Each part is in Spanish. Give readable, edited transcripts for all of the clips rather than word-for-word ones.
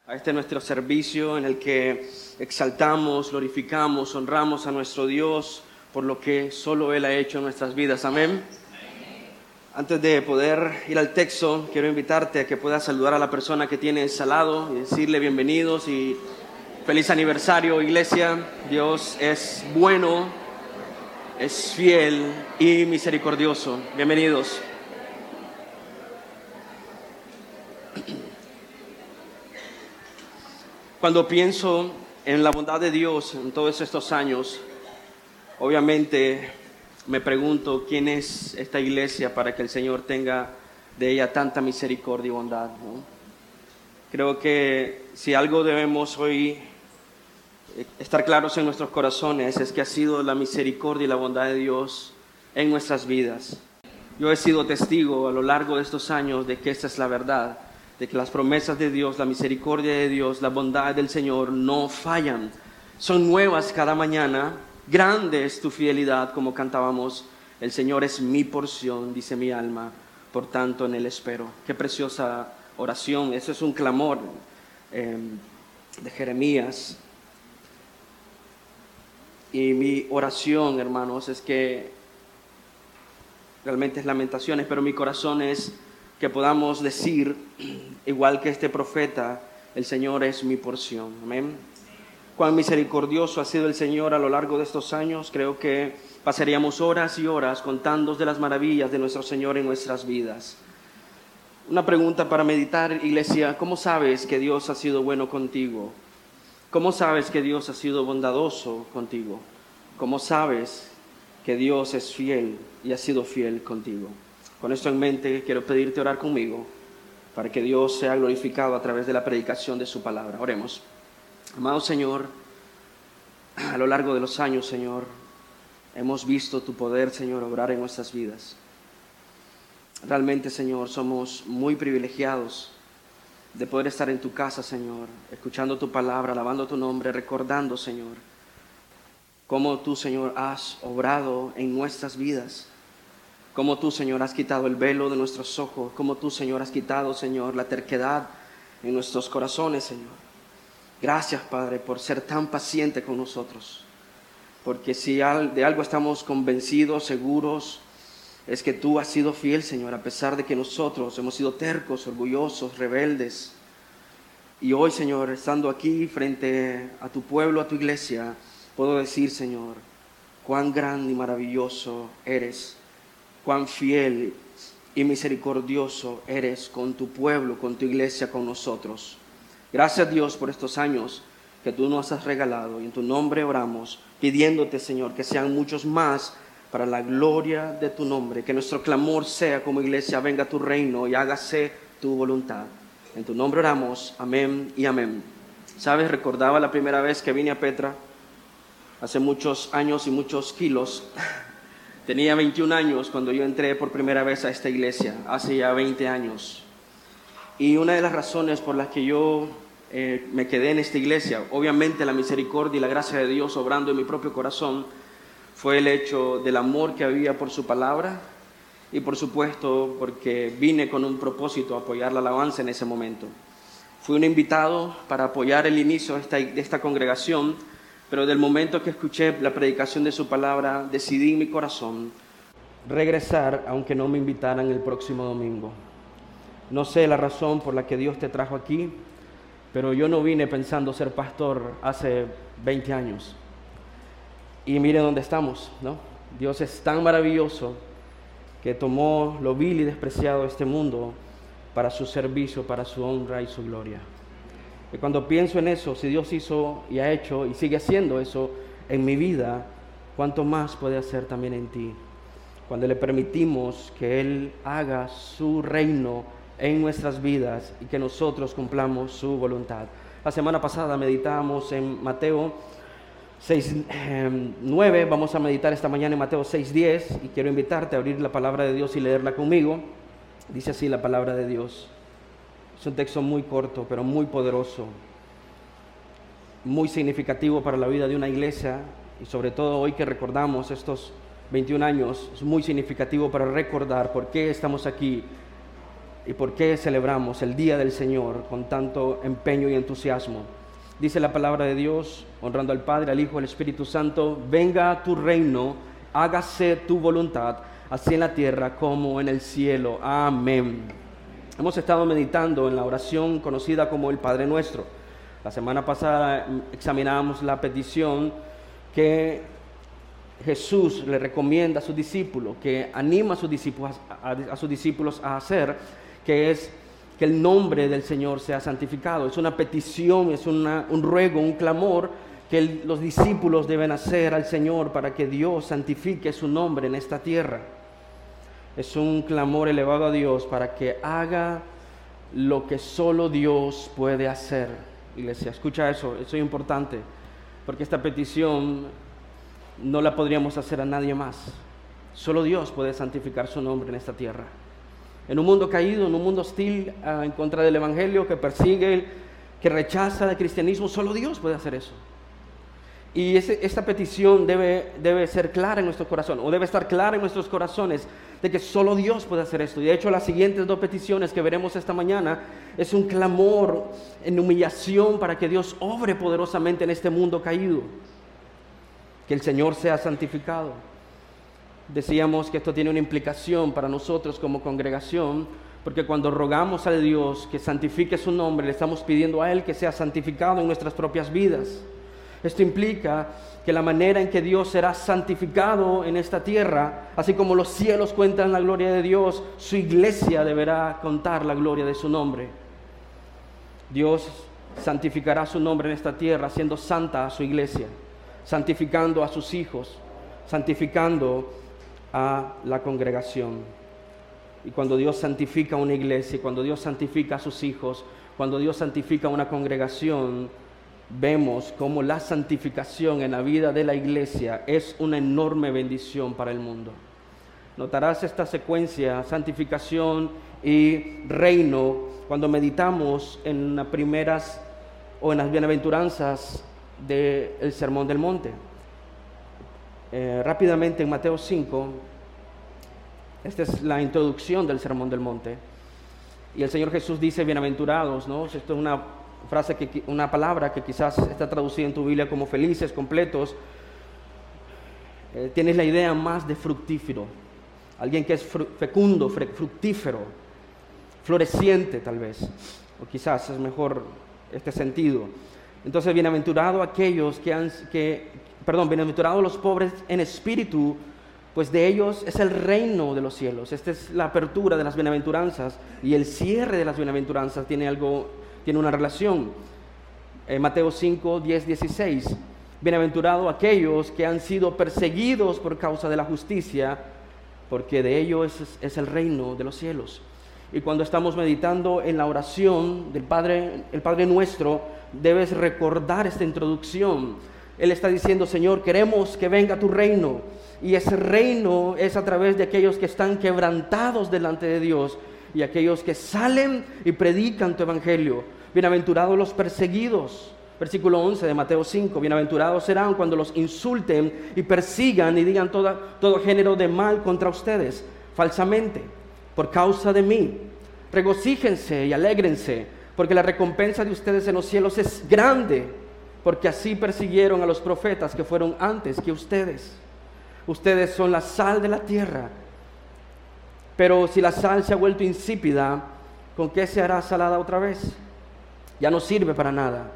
a este nuestro servicio en el que exaltamos, glorificamos, honramos a nuestro Dios por lo que solo Él ha hecho en nuestras vidas. Amén. Antes de poder ir al texto, quiero invitarte a que puedas saludar a la persona que tienes al lado y decirle bienvenidos y feliz aniversario, iglesia. Dios es bueno, es fiel y misericordioso. Bienvenidos. Cuando pienso en la bondad de Dios en todos estos años, obviamente me pregunto quién es esta iglesia para que el Señor tenga de ella tanta misericordia y bondad, ¿no? Creo que si algo debemos hoy estar claros en nuestros corazones es que ha sido la misericordia y la bondad de Dios en nuestras vidas. Yo he sido testigo a lo largo de estos años de que esta es la verdad, de que las promesas de Dios, la misericordia de Dios, la bondad del Señor no fallan. Son nuevas cada mañana. Grande es tu fidelidad, como cantábamos. El Señor es mi porción, dice mi alma, por tanto en Él espero. Qué preciosa oración. Eso es un clamor de Jeremías. Y mi oración, hermanos, es que realmente es Lamentaciones, pero mi corazón es que podamos decir, igual que este profeta, el Señor es mi porción. Amén. Cuán misericordioso ha sido el Señor a lo largo de estos años. Creo que pasaríamos horas y horas contando de las maravillas de nuestro Señor en nuestras vidas. Una pregunta para meditar, iglesia: ¿cómo sabes que Dios ha sido bueno contigo? ¿Cómo sabes que Dios ha sido bondadoso contigo? ¿Cómo sabes que Dios es fiel y ha sido fiel contigo? Con esto en mente, quiero pedirte orar conmigo para que Dios sea glorificado a través de la predicación de su palabra. Oremos. Amado Señor, a lo largo de los años, Señor, hemos visto tu poder, Señor, obrar en nuestras vidas. Realmente, Señor, somos muy privilegiados de poder estar en tu casa, Señor, escuchando tu palabra, alabando tu nombre, recordando, Señor, cómo tú, Señor, has obrado en nuestras vidas. Cómo tú, Señor, has quitado el velo de nuestros ojos. Cómo tú, Señor, has quitado, Señor, la terquedad en nuestros corazones, Señor. Gracias, Padre, por ser tan paciente con nosotros. Porque si de algo estamos convencidos, seguros, es que tú has sido fiel, Señor, a pesar de que nosotros hemos sido tercos, orgullosos, rebeldes. Y hoy, Señor, estando aquí frente a tu pueblo, a tu iglesia, puedo decir, Señor, cuán grande y maravilloso eres. Cuán fiel y misericordioso eres con tu pueblo, con tu iglesia, con nosotros. Gracias, Dios, por estos años que tú nos has regalado. Y en tu nombre oramos, pidiéndote, Señor, que sean muchos más para la gloria de tu nombre. Que nuestro clamor sea como iglesia: venga tu reino y hágase tu voluntad. En tu nombre oramos. Amén y amén. ¿Sabes? Recordaba la primera vez que vine a Petra, hace muchos años y muchos kilos. Tenía 21 años cuando yo entré por primera vez a esta iglesia, hace ya 20 años. Y una de las razones por las que yo me quedé en esta iglesia, obviamente la misericordia y la gracia de Dios obrando en mi propio corazón, fue el hecho del amor que había por su palabra y por supuesto porque vine con un propósito, apoyar la alabanza en ese momento. Fui un invitado para apoyar el inicio de esta congregación. Pero del momento que escuché la predicación de su palabra, decidí en mi corazón regresar, aunque no me invitaran el próximo domingo. No sé la razón por la que Dios te trajo aquí, pero yo no vine pensando ser pastor hace 20 años. Y miren dónde estamos, ¿no? Dios es tan maravilloso que tomó lo vil y despreciado de este mundo para su servicio, para su honra y su gloria. Y cuando pienso en eso, si Dios hizo y ha hecho y sigue haciendo eso en mi vida, ¿cuánto más puede hacer también en ti? Cuando le permitimos que Él haga su reino en nuestras vidas y que nosotros cumplamos su voluntad. La semana pasada meditábamos en Mateo 6:9, vamos a meditar esta mañana en Mateo 6:10 y quiero invitarte a abrir la palabra de Dios y leerla conmigo. Dice así la palabra de Dios. Es un texto muy corto, pero muy poderoso, muy significativo para la vida de una iglesia y sobre todo hoy que recordamos estos 21 años, es muy significativo para recordar por qué estamos aquí y por qué celebramos el Día del Señor con tanto empeño y entusiasmo. Dice la palabra de Dios, honrando al Padre, al Hijo, al Espíritu Santo: venga tu reino, hágase tu voluntad, así en la tierra como en el cielo. Amén. Hemos estado meditando en la oración conocida como el Padre Nuestro. La semana pasada examinábamos la petición que Jesús le recomienda a sus discípulos, que anima a sus discípulos a hacer, que es que el nombre del Señor sea santificado. Es una petición, es un ruego, un clamor que los discípulos deben hacer al Señor para que Dios santifique su nombre en esta tierra. Es un clamor elevado a Dios para que haga lo que solo Dios puede hacer. Iglesia, escucha eso es importante, porque esta petición no la podríamos hacer a nadie más. Solo Dios puede santificar su nombre en esta tierra. En un mundo caído, en un mundo hostil en contra del Evangelio, que persigue, que rechaza el cristianismo, solo Dios puede hacer eso. Y esta petición debe ser clara en nuestro corazón, o debe estar clara en nuestros corazones, de que solo Dios puede hacer esto. Y de hecho, las siguientes dos peticiones que veremos esta mañana es un clamor en humillación para que Dios obre poderosamente en este mundo caído, que el Señor sea santificado. Decíamos que esto tiene una implicación para nosotros como congregación, porque cuando rogamos a Dios que santifique su nombre, le estamos pidiendo a Él que sea santificado en nuestras propias vidas. Esto implica que la manera en que Dios será santificado en esta tierra, así como los cielos cuentan la gloria de Dios, su iglesia deberá contar la gloria de su nombre. Dios santificará su nombre en esta tierra, haciendo santa a su iglesia, santificando a sus hijos, santificando a la congregación. Y cuando Dios santifica una iglesia, cuando Dios santifica a sus hijos, cuando Dios santifica una congregación, vemos cómo la santificación en la vida de la iglesia es una enorme bendición para el mundo. Notarás esta secuencia, santificación y reino, cuando meditamos en las primeras o en las bienaventuranzas del Sermón del Monte. Rápidamente en Mateo 5, esta es la introducción del Sermón del Monte, y el Señor Jesús dice bienaventurados, ¿no? Esto es una frase, una palabra que quizás está traducida en tu Biblia como felices, completos. Tienes la idea más de fructífero, alguien que es fecundo, fructífero, floreciente tal vez, o quizás es mejor este sentido. Entonces, bienaventurados bienaventurados los pobres en espíritu, pues de ellos es el reino de los cielos. Esta es la apertura de las bienaventuranzas, y el cierre de las bienaventuranzas tiene una relación. Mateo 5, 10, 16. Bienaventurados aquellos que han sido perseguidos por causa de la justicia, porque de ellos es el reino de los cielos. Y cuando estamos meditando en la oración del Padre, el Padre Nuestro, debes recordar esta introducción. Él está diciendo: Señor, queremos que venga tu reino, y ese reino es a través de aquellos que están quebrantados delante de Dios y aquellos que salen y predican tu evangelio. Bienaventurados los perseguidos. Versículo 11 de Mateo 5: bienaventurados serán cuando los insulten y persigan y digan todo género de mal contra ustedes falsamente por causa de mí. Regocíjense y alégrense, porque la recompensa de ustedes en los cielos es grande, porque así persiguieron a los profetas que fueron antes que ustedes. Ustedes son la sal de la tierra, pero si la sal se ha vuelto insípida, ¿con qué se hará salada otra vez? Ya no sirve para nada,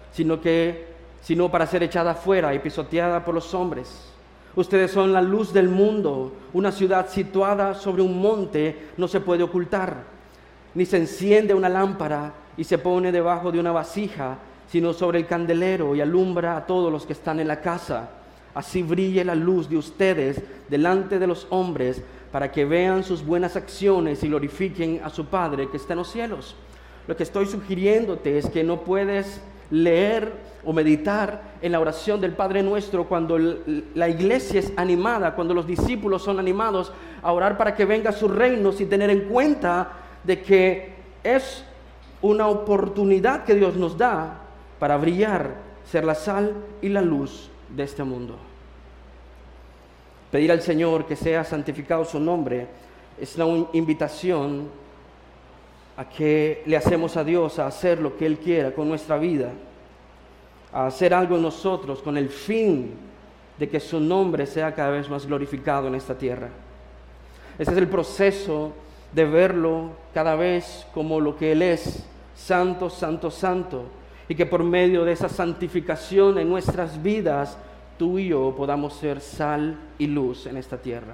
sino para ser echada fuera y pisoteada por los hombres. Ustedes son la luz del mundo. Una ciudad situada sobre un monte no se puede ocultar, ni se enciende una lámpara y se pone debajo de una vasija, sino sobre el candelero, y alumbra a todos los que están en la casa. Así brille la luz de ustedes delante de los hombres, para que vean sus buenas acciones y glorifiquen a su Padre que está en los cielos. Lo que estoy sugiriéndote es que no puedes leer o meditar en la oración del Padre Nuestro cuando la iglesia es animada, cuando los discípulos son animados a orar para que venga su reino, sin tener en cuenta de que es una oportunidad que Dios nos da para brillar, ser la sal y la luz de este mundo. Pedir al Señor que sea santificado su nombre es una invitación a qué le hacemos a Dios, a hacer lo que Él quiera con nuestra vida, a hacer algo en nosotros con el fin de que su nombre sea cada vez más glorificado en esta tierra. Ese es el proceso de verlo cada vez como lo que Él es, santo, santo, santo, y que por medio de esa santificación en nuestras vidas, tú y yo podamos ser sal y luz en esta tierra.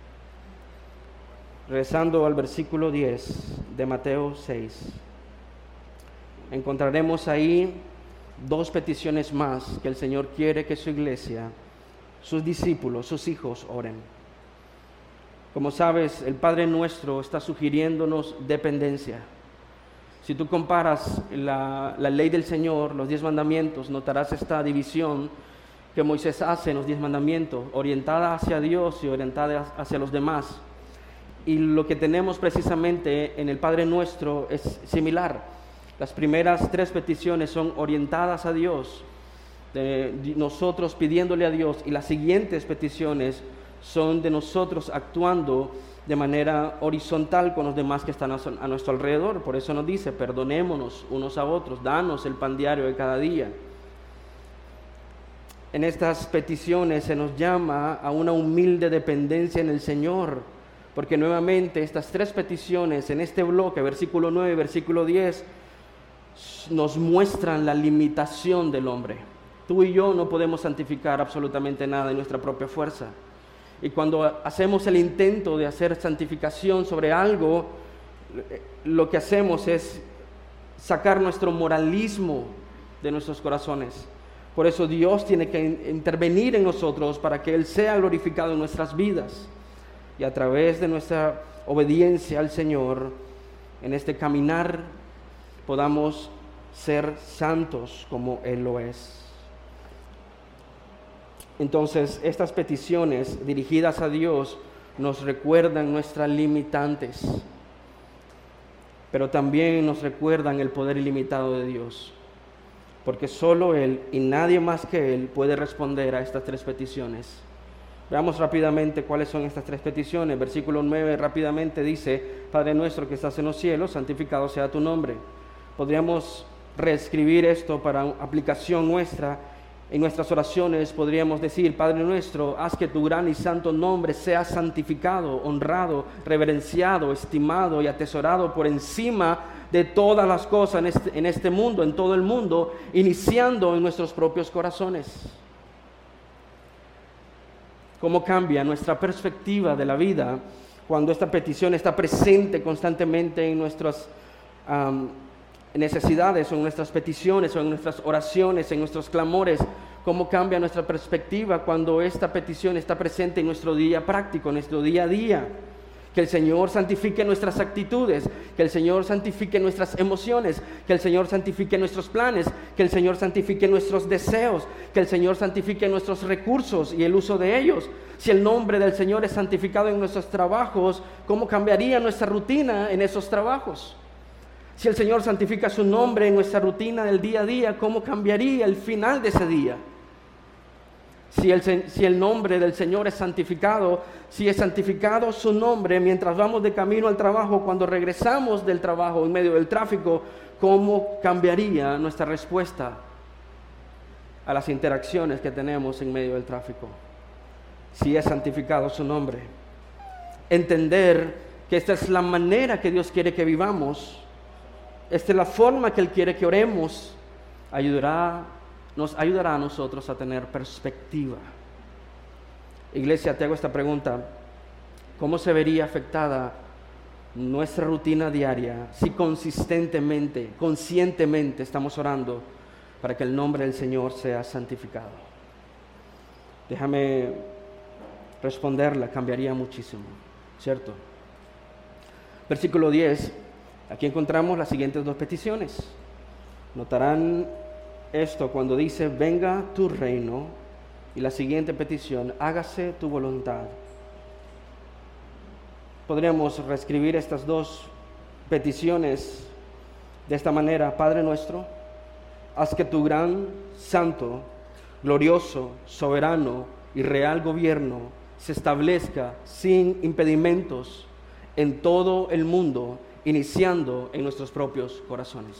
Regresando al versículo 10 de Mateo 6, encontraremos ahí dos peticiones más que el Señor quiere que su iglesia, sus discípulos, sus hijos oren. Como sabes, el Padre Nuestro está sugiriéndonos dependencia. Si tú comparas la ley del Señor, los 10 mandamientos, notarás esta división que Moisés hace en los 10 mandamientos, orientada hacia Dios y orientada hacia los demás. Y lo que tenemos precisamente en el Padre Nuestro es similar. Las primeras 3 peticiones son orientadas a Dios, de nosotros pidiéndole a Dios, y las siguientes peticiones son de nosotros actuando de manera horizontal con los demás que están a nuestro alrededor. Por eso nos dice, perdonémonos unos a otros, danos el pan diario de cada día. En estas peticiones se nos llama a una humilde dependencia en el Señor, porque nuevamente estas 3 peticiones en este bloque, versículo 9 y versículo 10, nos muestran la limitación del hombre. Tú y yo no podemos santificar absolutamente nada en nuestra propia fuerza. Y cuando hacemos el intento de hacer santificación sobre algo, lo que hacemos es sacar nuestro moralismo de nuestros corazones. Por eso Dios tiene que intervenir en nosotros para que Él sea glorificado en nuestras vidas. Y a través de nuestra obediencia al Señor, en este caminar, podamos ser santos como Él lo es. Entonces, estas peticiones dirigidas a Dios nos recuerdan nuestras limitantes, pero también nos recuerdan el poder ilimitado de Dios, porque solo Él y nadie más que Él puede responder a estas 3 peticiones. Veamos rápidamente cuáles son estas 3 peticiones. Versículo 9 rápidamente dice, Padre nuestro que estás en los cielos, santificado sea tu nombre. Podríamos reescribir esto para aplicación nuestra. En nuestras oraciones podríamos decir, Padre nuestro, haz que tu gran y santo nombre sea santificado, honrado, reverenciado, estimado y atesorado por encima de todas las cosas en este mundo, en todo el mundo, iniciando en nuestros propios corazones. ¿Cómo cambia nuestra perspectiva de la vida cuando esta petición está presente constantemente en nuestras necesidades o en nuestras peticiones o en nuestras oraciones, en nuestros clamores? ¿Cómo cambia nuestra perspectiva cuando esta petición está presente en nuestro día práctico, en nuestro día a día? Que el Señor santifique nuestras actitudes, que el Señor santifique nuestras emociones, que el Señor santifique nuestros planes, que el Señor santifique nuestros deseos, que el Señor santifique nuestros recursos y el uso de ellos. Si el nombre del Señor es santificado en nuestros trabajos, ¿cómo cambiaría nuestra rutina en esos trabajos? Si el Señor santifica su nombre en nuestra rutina del día a día, ¿cómo cambiaría el final de ese día? Si el nombre del Señor es santificado, si es santificado su nombre mientras vamos de camino al trabajo, cuando regresamos del trabajo en medio del tráfico, ¿cómo cambiaría nuestra respuesta a las interacciones que tenemos en medio del tráfico? Si es santificado su nombre. Entender que esta es la manera que Dios quiere que vivamos, esta es la forma que Él quiere que oremos, nos ayudará a nosotros a tener perspectiva. Iglesia, te hago esta pregunta: ¿cómo se vería afectada nuestra rutina diaria si consistentemente, conscientemente estamos orando para que el nombre del Señor sea santificado? Déjame responderla, cambiaría muchísimo, ¿cierto? Versículo 10, aquí encontramos las siguientes 2 peticiones. Notarán esto cuando dice, venga tu reino, y la siguiente petición, hágase tu voluntad. Podríamos reescribir estas 2 peticiones de esta manera: Padre nuestro, haz que tu gran, santo, glorioso, soberano y real gobierno se establezca sin impedimentos en todo el mundo iniciando en nuestros propios corazones.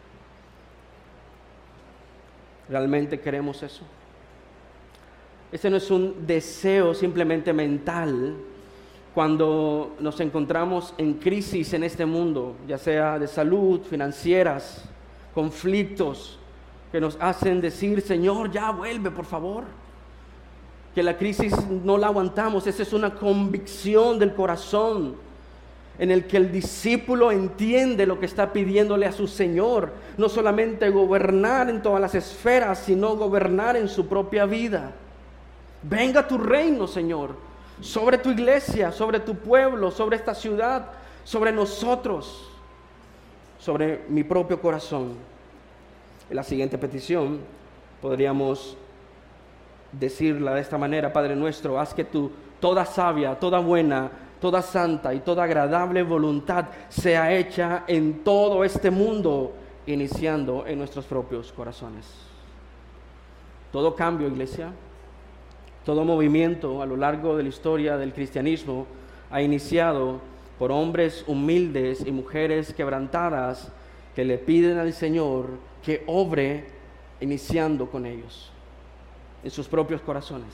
¿Realmente queremos eso? Este no es un deseo simplemente mental cuando nos encontramos en crisis en este mundo, ya sea de salud, financieras, conflictos que nos hacen decir, Señor, ya vuelve, por favor. Que la crisis no la aguantamos. Esa es una convicción del corazón en el que el discípulo entiende lo que está pidiéndole a su Señor. No solamente gobernar en todas las esferas, sino gobernar en su propia vida. Venga tu reino, Señor, sobre tu iglesia, sobre tu pueblo, sobre esta ciudad, sobre nosotros, sobre mi propio corazón. En la siguiente petición podríamos decirla de esta manera: Padre nuestro, haz que tu toda sabia, toda buena, toda santa y toda agradable voluntad sea hecha en todo este mundo, iniciando en nuestros propios corazones. Todo cambio, iglesia, todo movimiento a lo largo de la historia del cristianismo ha iniciado por hombres humildes y mujeres quebrantadas que le piden al Señor que obre iniciando con ellos, en sus propios corazones.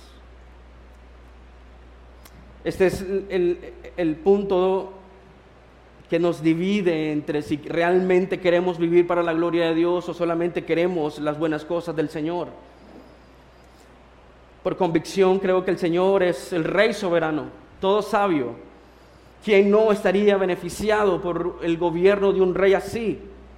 Este es el punto que nos divide entre si realmente queremos vivir para la gloria de Dios o solamente queremos las buenas cosas del Señor. Por convicción creo que el Señor es el Rey soberano, todo sabio. ¿Quién no estaría beneficiado por el gobierno de un rey así?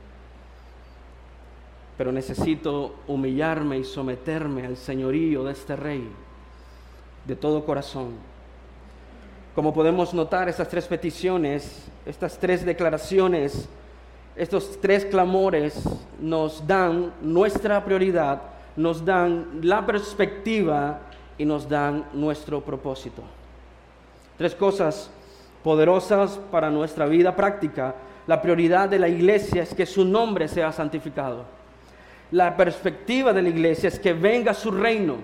Pero necesito humillarme y someterme al señorío de este Rey de todo corazón. Como podemos notar, estas tres peticiones, estas tres declaraciones, estos tres clamores nos dan nuestra prioridad, nos dan la perspectiva y nos dan nuestro propósito. Tres cosas poderosas para nuestra vida práctica. La prioridad de la iglesia es que su nombre sea santificado. La perspectiva de la iglesia es que venga su reino.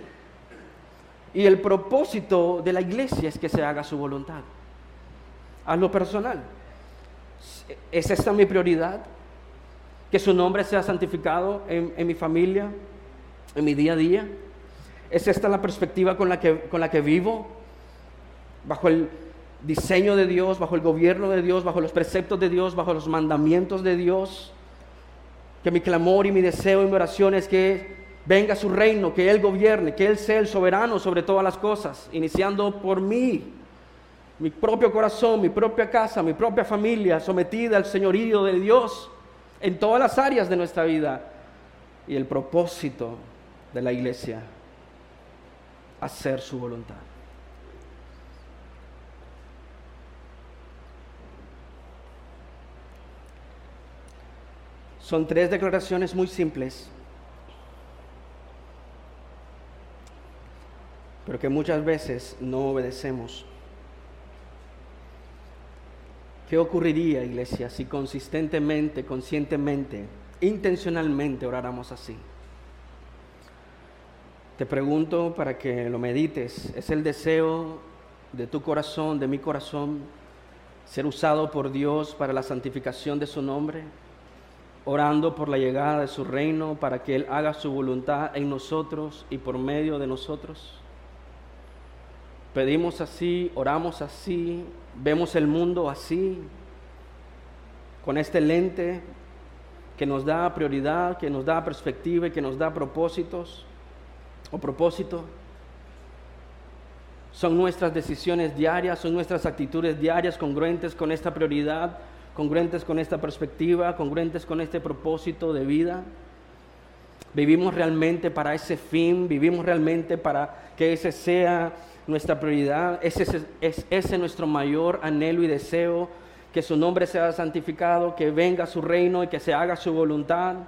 Y el propósito de la iglesia es que se haga su voluntad. Hazlo personal. ¿Es esta mi prioridad? Que su nombre sea santificado en mi familia, en mi día a día. ¿Es esta la perspectiva con la que vivo? Bajo el diseño de Dios, bajo el gobierno de Dios, bajo los preceptos de Dios, bajo los mandamientos de Dios. Que mi clamor y mi deseo y mi oración es que venga su reino, que Él gobierne, que Él sea el soberano sobre todas las cosas, iniciando por mí, mi propio corazón, mi propia casa, mi propia familia, sometida al señorío de Dios en todas las áreas de nuestra vida. Y el propósito de la iglesia, hacer su voluntad. Son tres declaraciones muy simples, pero que muchas veces no obedecemos. ¿Qué ocurriría, iglesia, si consistentemente, conscientemente, intencionalmente oráramos así? Te pregunto para que lo medites. ¿Es el deseo de tu corazón, de mi corazón, ser usado por Dios para la santificación de su nombre? Orando por la llegada de su reino, para que Él haga su voluntad en nosotros y por medio de nosotros. Pedimos así, oramos así, vemos el mundo así, con este lente que nos da prioridad, que nos da perspectiva y que nos da propósitos o propósito. Son nuestras decisiones diarias, son nuestras actitudes diarias congruentes con esta prioridad, congruentes con esta perspectiva, congruentes con este propósito de vida. Vivimos realmente para ese fin, vivimos realmente para que ese sea nuestra prioridad. Es ese nuestro mayor anhelo y deseo, que su nombre sea santificado, que venga su reino y que se haga su voluntad.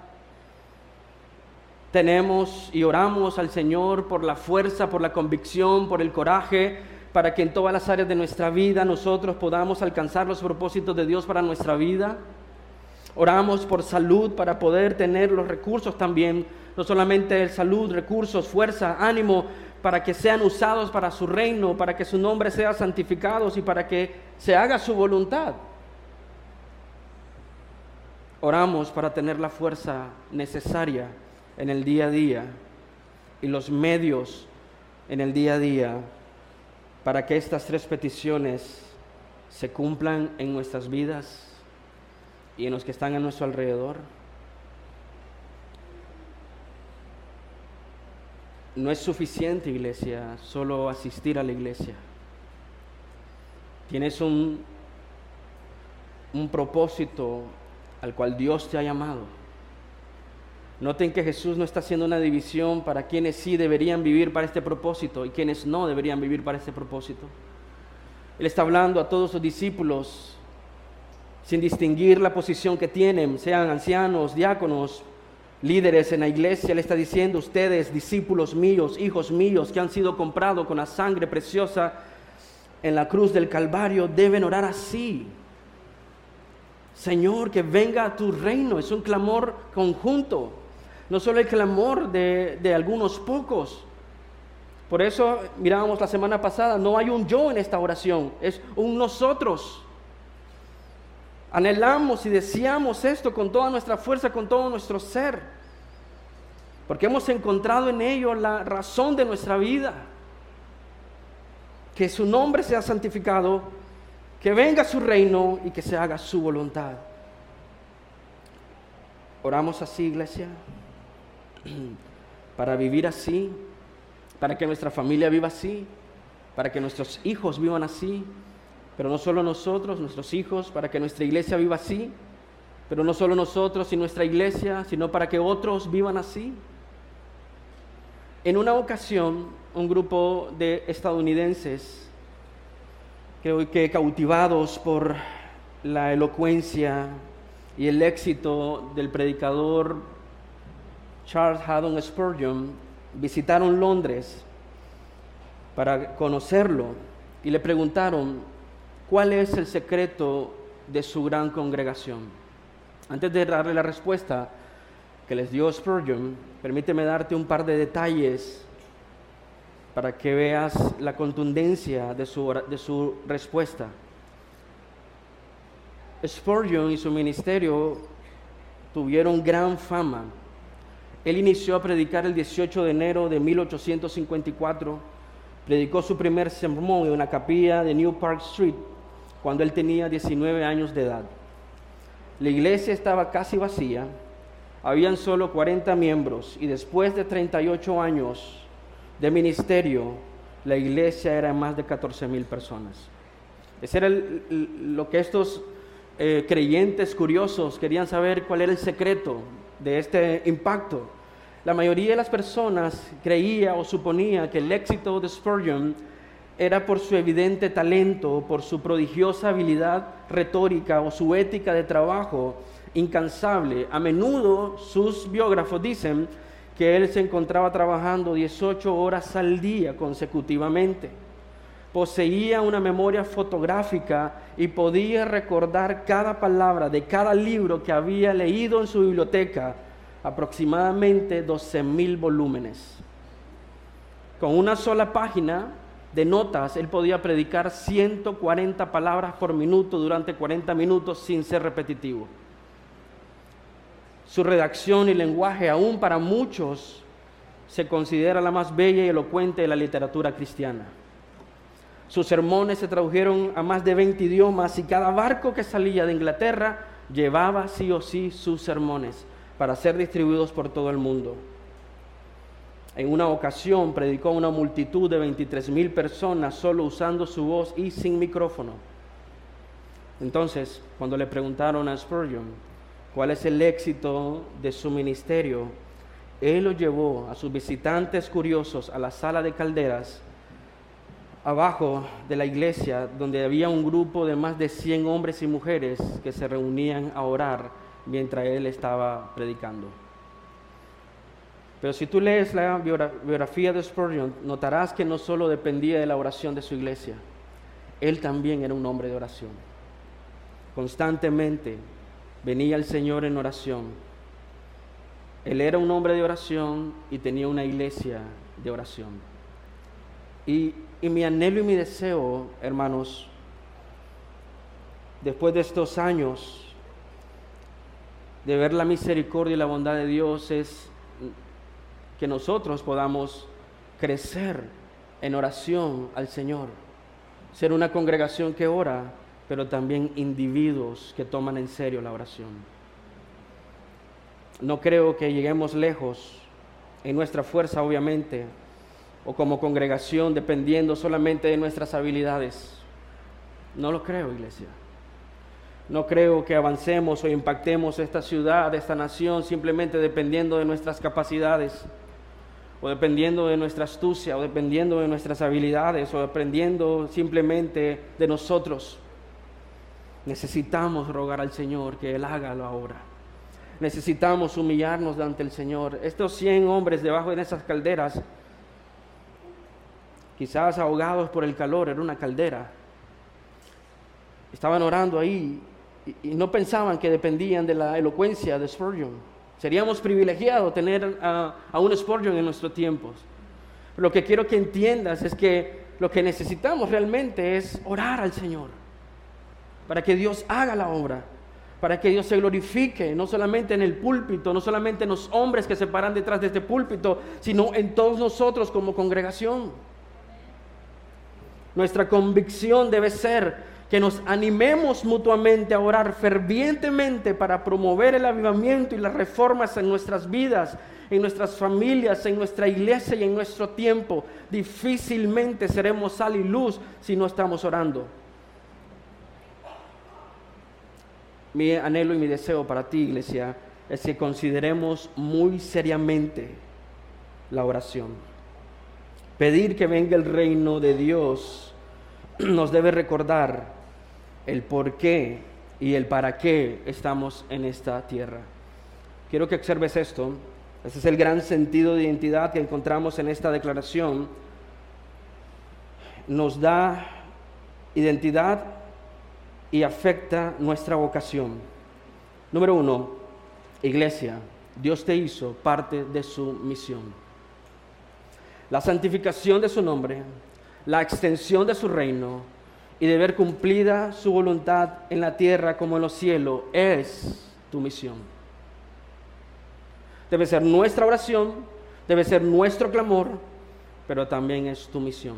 Tenemos y oramos al Señor por la fuerza, por la convicción, por el coraje, para que en todas las áreas de nuestra vida nosotros podamos alcanzar los propósitos de Dios para nuestra vida. Oramos por salud para poder tener los recursos también, no solamente salud, recursos, fuerza, ánimo, para que sean usados para su reino, para que su nombre sea santificado y para que se haga su voluntad. Oramos para tener la fuerza necesaria en el día a día y los medios en el día a día para que estas 3 peticiones se cumplan en nuestras vidas y en los que están a nuestro alrededor. No es suficiente, iglesia, solo asistir a la iglesia. Tienes un propósito al cual Dios te ha llamado. Noten que Jesús no está haciendo una división para quienes sí deberían vivir para este propósito y quienes no deberían vivir para este propósito. Él está hablando a todos sus discípulos sin distinguir la posición que tienen, sean ancianos, diáconos, líderes en la iglesia. Él está diciendo: ustedes, discípulos míos, hijos míos, que han sido comprados con la sangre preciosa en la cruz del Calvario, deben orar así. Señor, que venga a tu reino. Es un clamor conjunto, no solo el clamor de algunos pocos. Por eso mirábamos la semana pasada, no hay un yo en esta oración, es un nosotros. Anhelamos y deseamos esto con toda nuestra fuerza, con todo nuestro ser, porque hemos encontrado en ello la razón de nuestra vida. Que su nombre sea santificado, que venga su reino y que se haga su voluntad. Oramos así, iglesia, para vivir así, para que nuestra familia viva así, para que nuestros hijos vivan así, pero no solo nosotros, nuestros hijos, para que nuestra iglesia viva así, pero no solo nosotros y nuestra iglesia, sino para que otros vivan así. En una ocasión, un grupo de estadounidenses, creo que cautivados por la elocuencia y el éxito del predicador Charles Haddon Spurgeon, visitaron Londres para conocerlo y le preguntaron: ¿cuál es el secreto de su gran congregación? Antes de darle la respuesta que les dio Spurgeon, permíteme darte un par de detalles para que veas la contundencia de su respuesta. Spurgeon y su ministerio tuvieron gran fama. Él inició a predicar el 18 de enero de 1854. Predicó su primer sermón en una capilla de New Park Street cuando él tenía 19 años de edad. La iglesia estaba casi vacía, habían solo 40 miembros y después de 38 años de ministerio, la iglesia era más de 14,000 personas. Ese era lo que estos creyentes curiosos querían saber, cuál era el secreto de este impacto. La mayoría de las personas creía o suponía que el éxito de Spurgeon era por su evidente talento, por su prodigiosa habilidad retórica o su ética de trabajo incansable. A menudo sus biógrafos dicen que él se encontraba trabajando 18 horas al día consecutivamente. Poseía una memoria fotográfica y podía recordar cada palabra de cada libro que había leído en su biblioteca, aproximadamente 12,000 volúmenes. Con una sola página de notas, él podía predicar 140 palabras por minuto durante 40 minutos sin ser repetitivo. Su redacción y lenguaje, aún para muchos, se considera la más bella y elocuente de la literatura cristiana. Sus sermones se tradujeron a más de 20 idiomas y cada barco que salía de Inglaterra llevaba sí o sí sus sermones para ser distribuidos por todo el mundo. En una ocasión predicó a una multitud de 23,000 personas solo usando su voz y sin micrófono. Entonces, cuando le preguntaron a Spurgeon cuál es el éxito de su ministerio, él lo llevó a sus visitantes curiosos a la sala de calderas abajo de la iglesia, donde había un grupo de más de 100 hombres y mujeres que se reunían a orar mientras él estaba predicando. Pero si tú lees la biografía de Spurgeon, notarás que no solo dependía de la oración de su iglesia, él también era un hombre de oración. Constantemente venía al Señor en oración. Él era un hombre de oración y tenía una iglesia de oración. Y mi anhelo y mi deseo, hermanos, después de estos años, de ver la misericordia y la bondad de Dios es que nosotros podamos crecer en oración al Señor, ser una congregación que ora, pero también individuos que toman en serio la oración. No creo que lleguemos lejos en nuestra fuerza, obviamente, o como congregación dependiendo solamente de nuestras habilidades. No lo creo, iglesia. No creo que avancemos o impactemos esta ciudad, esta nación, simplemente dependiendo de nuestras capacidades, o dependiendo de nuestra astucia, o dependiendo de nuestras habilidades, o dependiendo simplemente de nosotros. Necesitamos rogar al Señor que Él haga la obra. Necesitamos humillarnos ante el Señor. Estos 100 hombres debajo de esas calderas, quizás ahogados por el calor, era una caldera. Estaban orando ahí y no pensaban que dependían de la elocuencia de Spurgeon. Seríamos privilegiados tener a un Spurgeon en nuestros tiempos. Lo que quiero que entiendas es que lo que necesitamos realmente es orar al Señor, para que Dios haga la obra, para que Dios se glorifique, no solamente en el púlpito, no solamente en los hombres que se paran detrás de este púlpito, sino en todos nosotros como congregación. Nuestra convicción debe ser que nos animemos mutuamente a orar fervientemente para promover el avivamiento y las reformas en nuestras vidas, en nuestras familias, en nuestra iglesia y en nuestro tiempo. Difícilmente seremos sal y luz si no estamos orando. Mi anhelo y mi deseo para ti, iglesia, es que consideremos muy seriamente la oración. Pedir que venga el reino de Dios nos debe recordar el por qué y el para qué estamos en esta tierra. Quiero que observes esto. Ese es el gran sentido de identidad que encontramos en esta declaración. Nos da identidad y afecta nuestra vocación. Número 1, iglesia, Dios te hizo parte de su misión. La santificación de su nombre, la extensión de su reino y de ver cumplida su voluntad en la tierra como en los cielos es tu misión. Debe ser nuestra oración, debe ser nuestro clamor, pero también es tu misión.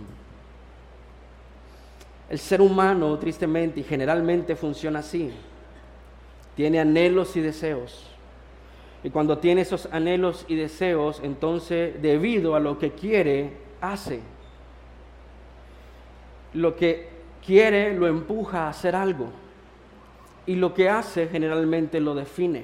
El ser humano, tristemente y generalmente, funciona así. Tiene anhelos y deseos. Y cuando tiene esos anhelos y deseos, entonces, debido a lo que quiere, hace. Lo que quiere lo empuja a hacer algo. Y lo que hace generalmente lo define.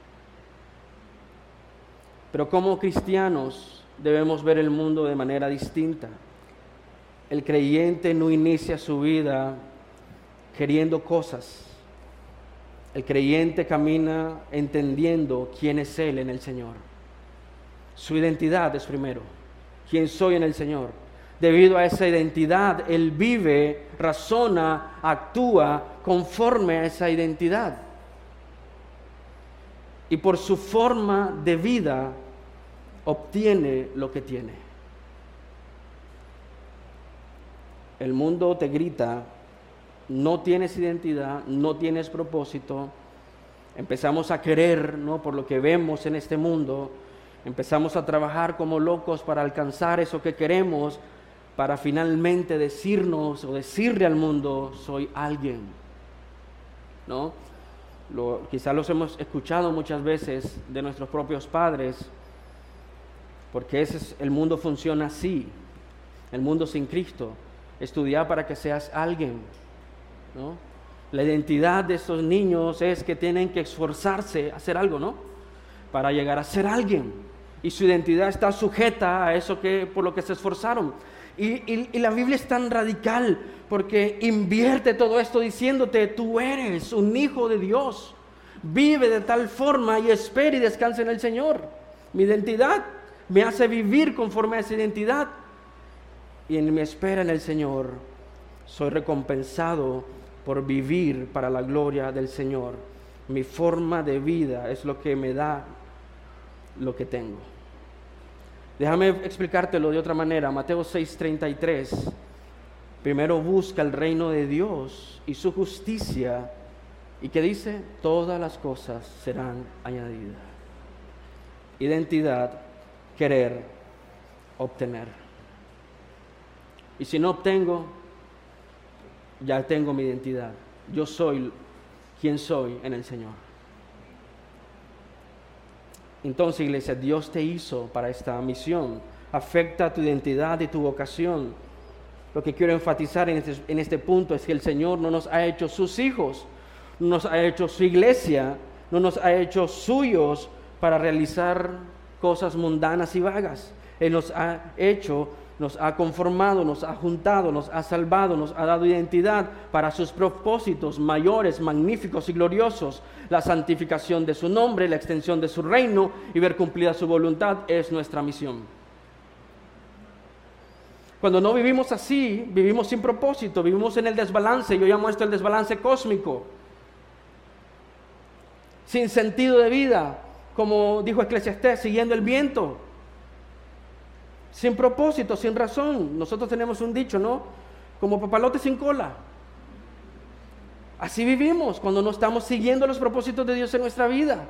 Pero como cristianos debemos ver el mundo de manera distinta. El creyente no inicia su vida queriendo cosas. El creyente camina entendiendo quién es Él en el Señor. Su identidad es primero. ¿Quién soy en el Señor? Debido a esa identidad, Él vive, razona, actúa conforme a esa identidad. Y por su forma de vida, obtiene lo que tiene. El mundo te grita, no tienes identidad, no tienes propósito. Empezamos a querer, ¿no? Por lo que vemos en este mundo, empezamos a trabajar como locos para alcanzar eso que queremos, para finalmente decirnos o decirle al mundo, soy alguien, ¿no? Quizás los hemos escuchado muchas veces de nuestros propios padres, porque el mundo funciona así, el mundo sin Cristo. Estudiar para que seas alguien, ¿no? La identidad de estos niños es que tienen que esforzarse a hacer algo, ¿no? Para llegar a ser alguien. Y su identidad está sujeta a eso por lo que se esforzaron. Y la Biblia es tan radical porque invierte todo esto diciéndote, tú eres un hijo de Dios. Vive de tal forma y espera y descansa en el Señor. Mi identidad me hace vivir conforme a esa identidad. Y en mi espera en el Señor, soy recompensado por vivir para la gloria del Señor. Mi forma de vida es lo que me da lo que tengo. Déjame explicártelo de otra manera. Mateo 6:33. Primero busca el reino de Dios y su justicia, ¿Y qué dice? Todas las cosas serán añadidas. Identidad, querer, obtener. Y si no obtengo, ya tengo mi identidad. Yo soy quien soy en el Señor. Entonces, iglesia, Dios te hizo para esta misión. Afecta tu identidad y tu vocación. Lo que quiero enfatizar en este punto es que el Señor no nos ha hecho sus hijos, no nos ha hecho su iglesia, no nos ha hecho suyos para realizar cosas mundanas y vagas. Él nos ha hecho, nos ha conformado, nos ha juntado, nos ha salvado, nos ha dado identidad para sus propósitos mayores, magníficos y gloriosos. La santificación de su nombre, la extensión de su reino y ver cumplida su voluntad es nuestra misión. Cuando no vivimos así, vivimos sin propósito, vivimos en el desbalance. Yo llamo esto el desbalance cósmico. Sin sentido de vida, como dijo Eclesiastés, siguiendo el viento. Sin propósito, sin razón. Nosotros tenemos un dicho, ¿no? Como papalote sin cola. Así vivimos cuando no estamos siguiendo los propósitos de Dios en nuestra vida.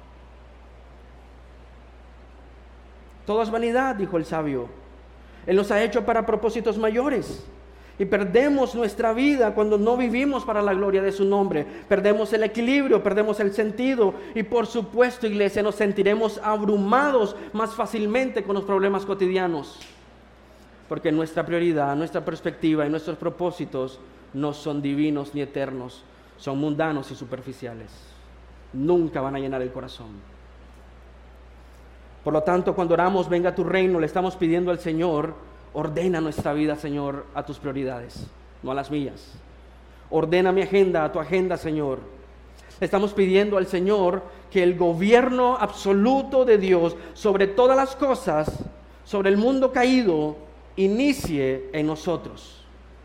Todo es vanidad, dijo el sabio. Él nos ha hecho para propósitos mayores. Y perdemos nuestra vida cuando no vivimos para la gloria de su nombre. Perdemos el equilibrio, perdemos el sentido. Y por supuesto, iglesia, nos sentiremos abrumados más fácilmente con los problemas cotidianos. Porque nuestra prioridad, nuestra perspectiva y nuestros propósitos no son divinos ni eternos. Son mundanos y superficiales. Nunca van a llenar el corazón. Por lo tanto, cuando oramos, venga tu reino, le estamos pidiendo al Señor, ordena nuestra vida, Señor, a tus prioridades, no a las mías. Ordena mi agenda a tu agenda, Señor. Le estamos pidiendo al Señor que el gobierno absoluto de Dios sobre todas las cosas, sobre el mundo caído, inicie en nosotros.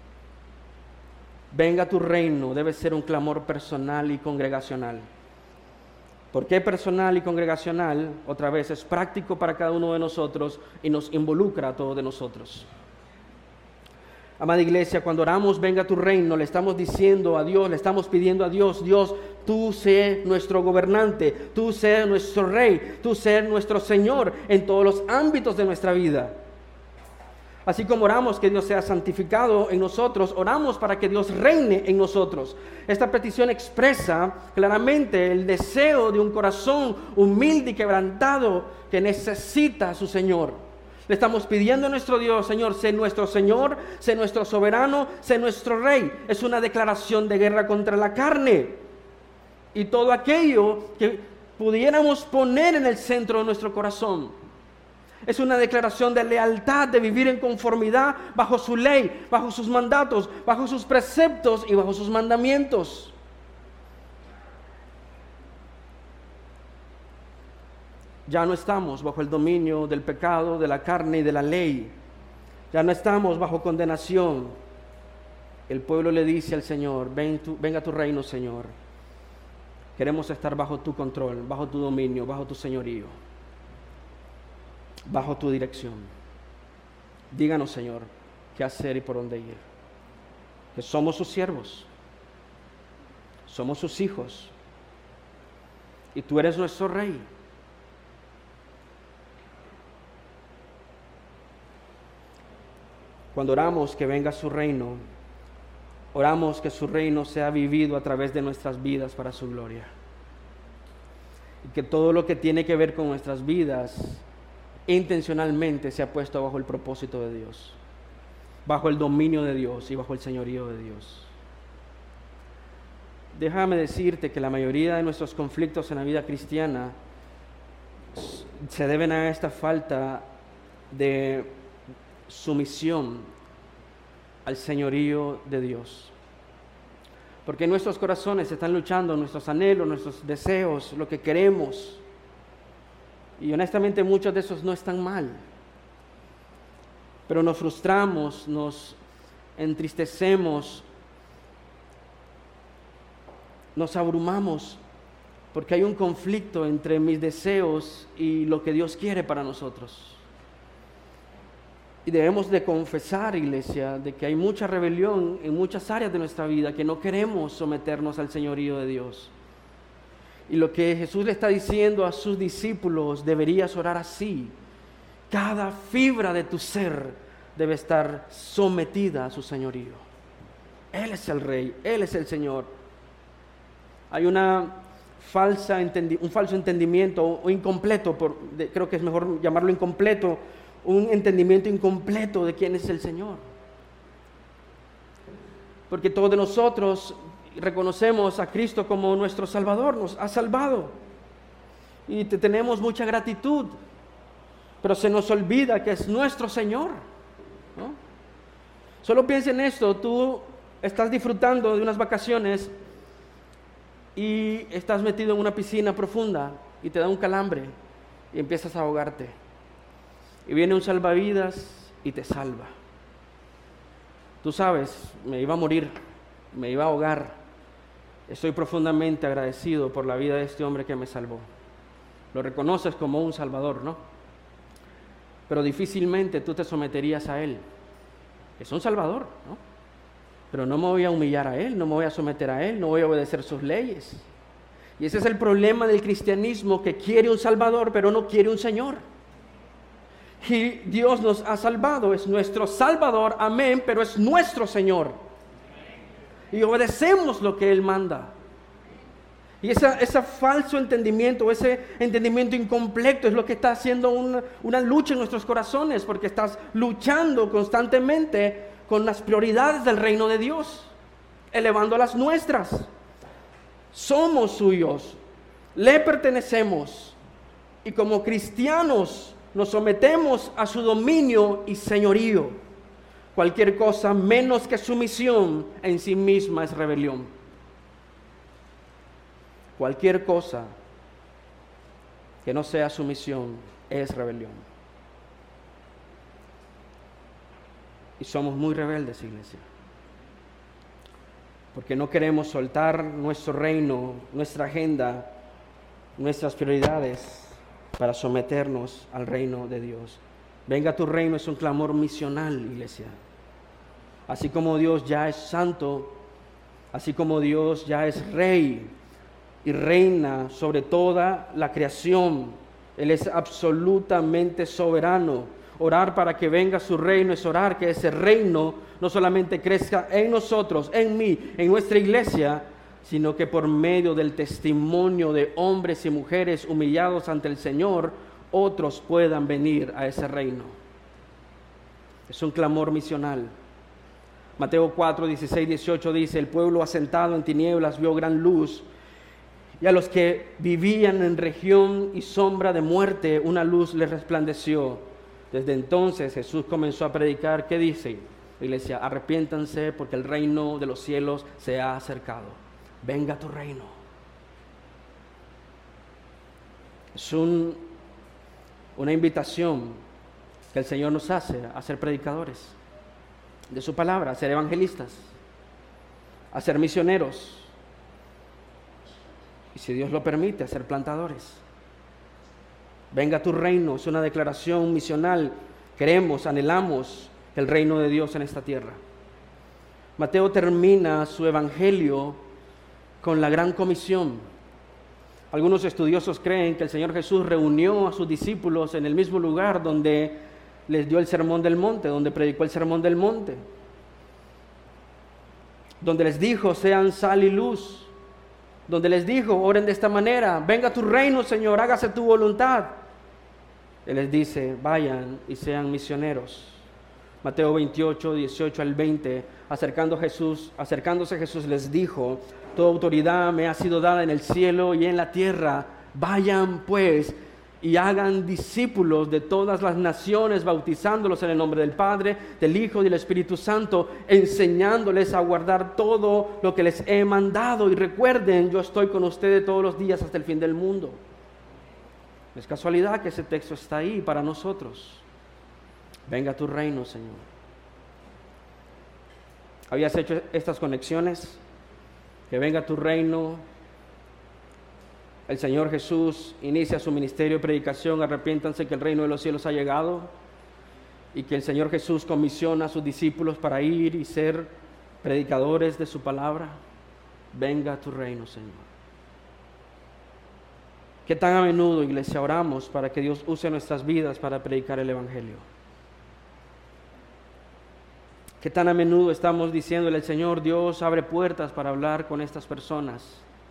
Venga tu reino, debe ser un clamor personal y congregacional. ¿Por qué personal y congregacional? Otra vez, es práctico para cada uno de nosotros y nos involucra a todos de nosotros. Amada iglesia, cuando oramos, venga tu reino, le estamos diciendo a Dios, le estamos pidiendo a Dios, Dios, tú sé nuestro gobernante, tú sé nuestro rey, tú sé nuestro Señor en todos los ámbitos de nuestra vida. Así como oramos que Dios sea santificado en nosotros, oramos para que Dios reine en nosotros. Esta petición expresa claramente el deseo de un corazón humilde y quebrantado que necesita a su Señor. Le estamos pidiendo a nuestro Dios, Señor, sé nuestro Señor, sé nuestro soberano, sé nuestro Rey. Es una declaración de guerra contra la carne y todo aquello que pudiéramos poner en el centro de nuestro corazón. Es una declaración de lealtad, de vivir en conformidad bajo su ley, bajo sus mandatos, bajo sus preceptos y bajo sus mandamientos. Ya no estamos bajo el dominio del pecado, de la carne y de la ley. Ya no estamos bajo condenación. El pueblo le dice al Señor, venga tu reino, Señor. Queremos estar bajo tu control, bajo tu dominio, bajo tu señorío, bajo tu dirección. Díganos, Señor, qué hacer y por dónde ir. Que somos sus siervos, somos sus hijos, y tú eres nuestro Rey. Cuando oramos que venga su reino, oramos que su reino sea vivido a través de nuestras vidas para su gloria. Y que todo lo que tiene que ver con nuestras vidas intencionalmente se ha puesto bajo el propósito de Dios, bajo el dominio de Dios y bajo el señorío de Dios. Déjame decirte que la mayoría de nuestros conflictos en la vida cristiana se deben a esta falta de sumisión al señorío de Dios. Porque nuestros corazones están luchando, nuestros anhelos, nuestros deseos, lo que queremos. Y honestamente muchos de esos no están mal. Pero nos frustramos, nos entristecemos, nos abrumamos, porque hay un conflicto entre mis deseos y lo que Dios quiere para nosotros. Y debemos de confesar, iglesia, de que hay mucha rebelión en muchas áreas de nuestra vida, que no queremos someternos al señorío de Dios. Y lo que Jesús le está diciendo a sus discípulos, deberías orar así. Cada fibra de tu ser debe estar sometida a su señorío. Él es el Rey, Él es el Señor. Hay un falso entendimiento o incompleto, creo que es mejor llamarlo incompleto, un entendimiento incompleto de quién es el Señor. Porque todos de nosotros reconocemos a Cristo como nuestro Salvador, nos ha salvado y tenemos mucha gratitud, pero se nos olvida que es nuestro Señor, ¿no? Solo piensa en esto: tú estás disfrutando de unas vacaciones y estás metido en una piscina profunda y te da un calambre y empiezas a ahogarte, y viene un salvavidas y te salva. Tú sabes, me iba a morir, me iba a ahogar. Estoy profundamente agradecido por la vida de este hombre que me salvó. Lo reconoces como un salvador, ¿no? Pero difícilmente tú te someterías a él. Es un salvador, ¿no? Pero no me voy a humillar a él, no me voy a someter a él, no voy a obedecer sus leyes. Y ese es el problema del cristianismo, que quiere un salvador, pero no quiere un señor. Y Dios nos ha salvado, es nuestro salvador, amén, pero es nuestro Señor. Y obedecemos lo que Él manda. Y ese falso entendimiento, ese entendimiento incompleto es lo que está haciendo una lucha en nuestros corazones, porque estás luchando constantemente con las prioridades del reino de Dios, elevando las nuestras. Somos suyos, le pertenecemos, y como cristianos nos sometemos a su dominio y señorío. Cualquier cosa menos que sumisión en sí misma es rebelión. Cualquier cosa que no sea sumisión es rebelión. Y somos muy rebeldes, iglesia, porque no queremos soltar nuestro reino, nuestra agenda, nuestras prioridades para someternos al reino de Dios. Venga tu reino es un clamor misional, iglesia. Así como Dios ya es santo, así como Dios ya es rey y reina sobre toda la creación, Él es absolutamente soberano. Orar para que venga su reino es orar que ese reino no solamente crezca en nosotros, en mí, en nuestra iglesia, sino que por medio del testimonio de hombres y mujeres humillados ante el Señor, otros puedan venir a ese reino. Es un clamor misional. Mateo 4, 16, 18 dice: el pueblo asentado en tinieblas vio gran luz, y a los que vivían en región y sombra de muerte una luz les resplandeció. Desde entonces Jesús comenzó a predicar. ¿Qué dice? Iglesia, arrepiéntanse porque el reino de los cielos se ha acercado. Venga tu reino. Es una invitación que el Señor nos hace a ser predicadores de su palabra, a ser evangelistas, a ser misioneros, y si Dios lo permite, a ser plantadores. Venga tu reino, es una declaración misional. Queremos, anhelamos el reino de Dios en esta tierra. Mateo termina su evangelio con la gran comisión. Algunos estudiosos creen que el Señor Jesús reunió a sus discípulos en el mismo lugar donde les dio el sermón del monte, donde predicó el sermón del monte, donde les dijo: sean sal y luz, donde les dijo: oren de esta manera, venga tu reino, Señor, hágase tu voluntad. Él les dice: vayan y sean misioneros. Mateo 28, 18 al 20, acercándose Jesús les dijo: toda autoridad me ha sido dada en el cielo y en la tierra. Vayan pues y hagan discípulos de todas las naciones, bautizándolos en el nombre del Padre, del Hijo y del Espíritu Santo, enseñándoles a guardar todo lo que les he mandado. Y recuerden, yo estoy con ustedes todos los días hasta el fin del mundo. No es casualidad que ese texto está ahí para nosotros. Venga tu reino, Señor. ¿Habías hecho estas conexiones? Que venga tu reino. El Señor Jesús inicia su ministerio de predicación: arrepiéntanse que el reino de los cielos ha llegado. y que el Señor Jesús comisiona a sus discípulos para ir y ser predicadores de su palabra. Venga a tu reino, Señor. ¿Qué tan a menudo, iglesia, oramos para que Dios use nuestras vidas para predicar el Evangelio? ¿Qué tan a menudo estamos diciéndole al Señor, Dios, abre puertas para hablar con estas personas?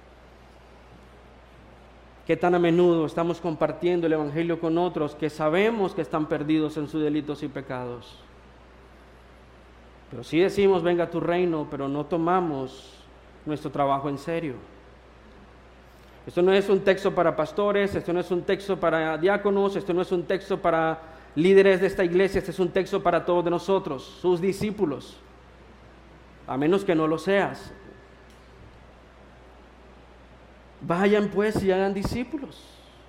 ¿Qué tan a menudo estamos compartiendo el Evangelio con otros que sabemos que están perdidos en sus delitos y pecados? Pero sí decimos, venga a tu reino, pero no tomamos nuestro trabajo en serio. Esto no es un texto para pastores, esto no es un texto para diáconos, esto no es un texto para líderes de esta iglesia, este es un texto para todos de nosotros, sus discípulos, a menos que no lo seas. Vayan pues y hagan discípulos.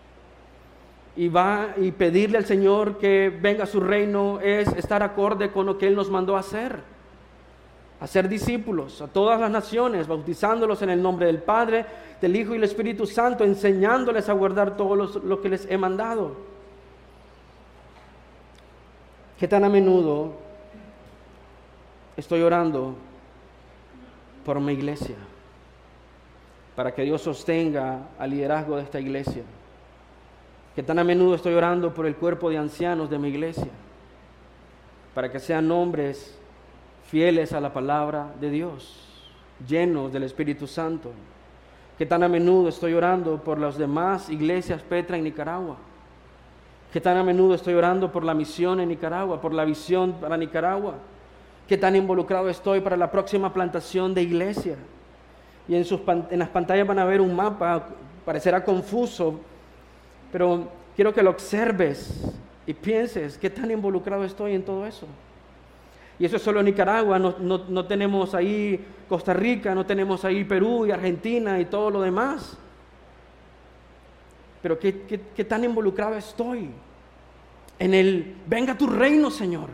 Y pedirle al Señor que venga a su reino es estar acorde con lo que Él nos mandó a hacer discípulos a todas las naciones, bautizándolos en el nombre del Padre, del Hijo y del Espíritu Santo, enseñándoles a guardar todo lo que les he mandado. ¿Qué tan a menudo estoy orando por mi iglesia? Para que Dios sostenga al liderazgo de esta iglesia. ¿Qué tan a menudo estoy orando por el cuerpo de ancianos de mi iglesia? Para que sean hombres fieles a la palabra de Dios, llenos del Espíritu Santo. ¿Qué tan a menudo estoy orando por las demás iglesias Petra en Nicaragua? ¿Qué tan a menudo estoy orando por la misión en Nicaragua, por la visión para Nicaragua? ¿Qué tan involucrado estoy para la próxima plantación de iglesia? Y en las pantallas van a ver un mapa, parecerá confuso, pero quiero que lo observes y pienses qué tan involucrado estoy en todo eso. Y eso es solo Nicaragua, no tenemos ahí Costa Rica, no tenemos ahí Perú y Argentina y todo lo demás. Pero qué tan involucrado estoy en el venga a tu reino, Señor.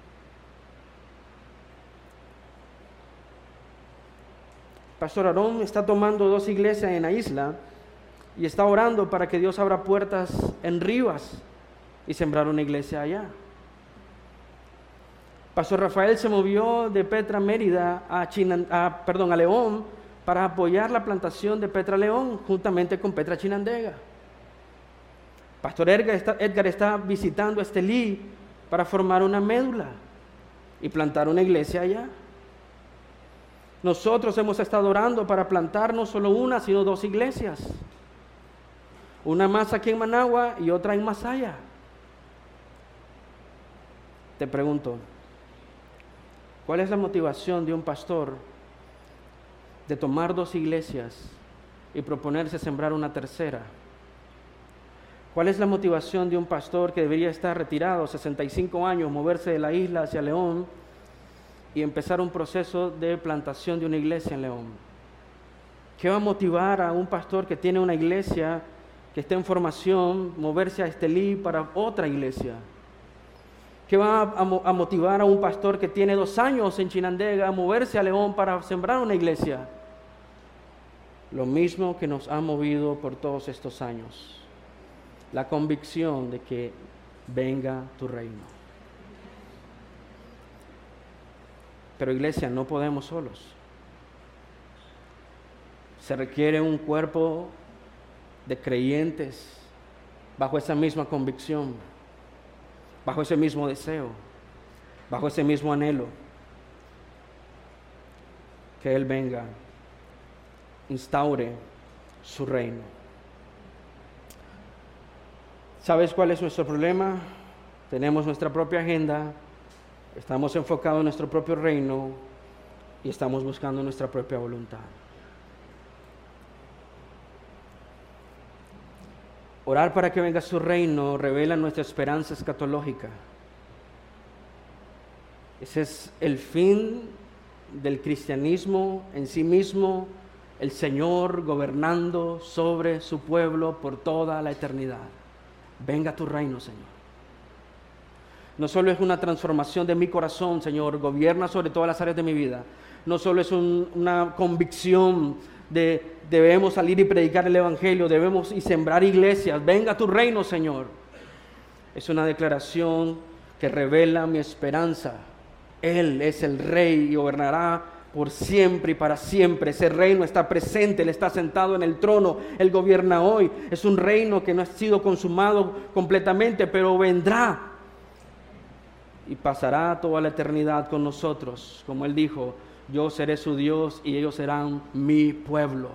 Pastor Aarón está tomando 2 iglesias en la isla y está orando para que Dios abra puertas en Rivas y sembrar una iglesia allá. Pastor Rafael se movió de Petra Mérida a León para apoyar la plantación de Petra León juntamente con Petra Chinandega. Pastor Edgar está visitando Estelí para formar una médula y plantar una iglesia allá. Nosotros hemos estado orando para plantar no solo una, sino 2 iglesias. Una más aquí en Managua y otra en Masaya. Te pregunto, ¿cuál es la motivación de un pastor de tomar 2 iglesias y proponerse sembrar una tercera? ¿Cuál es la motivación de un pastor que debería estar retirado, 65 años, moverse de la isla hacia León y empezar un proceso de plantación de una iglesia en León? ¿Qué va a motivar a un pastor que tiene una iglesia que está en formación, moverse a Estelí para otra iglesia? ¿Qué va a motivar a un pastor que tiene 2 años en Chinandega a moverse a León para sembrar una iglesia? Lo mismo que nos ha movido por todos estos años, la convicción de que venga tu reino. Pero iglesia, no podemos solos. Se requiere un cuerpo de creyentes bajo esa misma convicción, bajo ese mismo deseo, bajo ese mismo anhelo, que Él venga, instaure su reino. ¿Sabes cuál es nuestro problema? Tenemos nuestra propia agenda, estamos enfocados en nuestro propio reino y estamos buscando nuestra propia voluntad. Orar para que venga su reino revela nuestra esperanza escatológica. Ese es el fin del cristianismo en sí mismo, el Señor gobernando sobre su pueblo por toda la eternidad. Venga tu reino, Señor. No solo es una transformación de mi corazón, Señor, gobierna sobre todas las áreas de mi vida. No solo es una convicción de debemos salir y predicar el Evangelio, debemos y sembrar iglesias. Venga tu reino, Señor. Es una declaración que revela mi esperanza. Él es el Rey y gobernará por siempre y para siempre. Ese reino está presente, Él está sentado en el trono, Él gobierna hoy. Es un reino que no ha sido consumado completamente, pero vendrá y pasará toda la eternidad con nosotros. Como Él dijo, yo seré su Dios y ellos serán mi pueblo.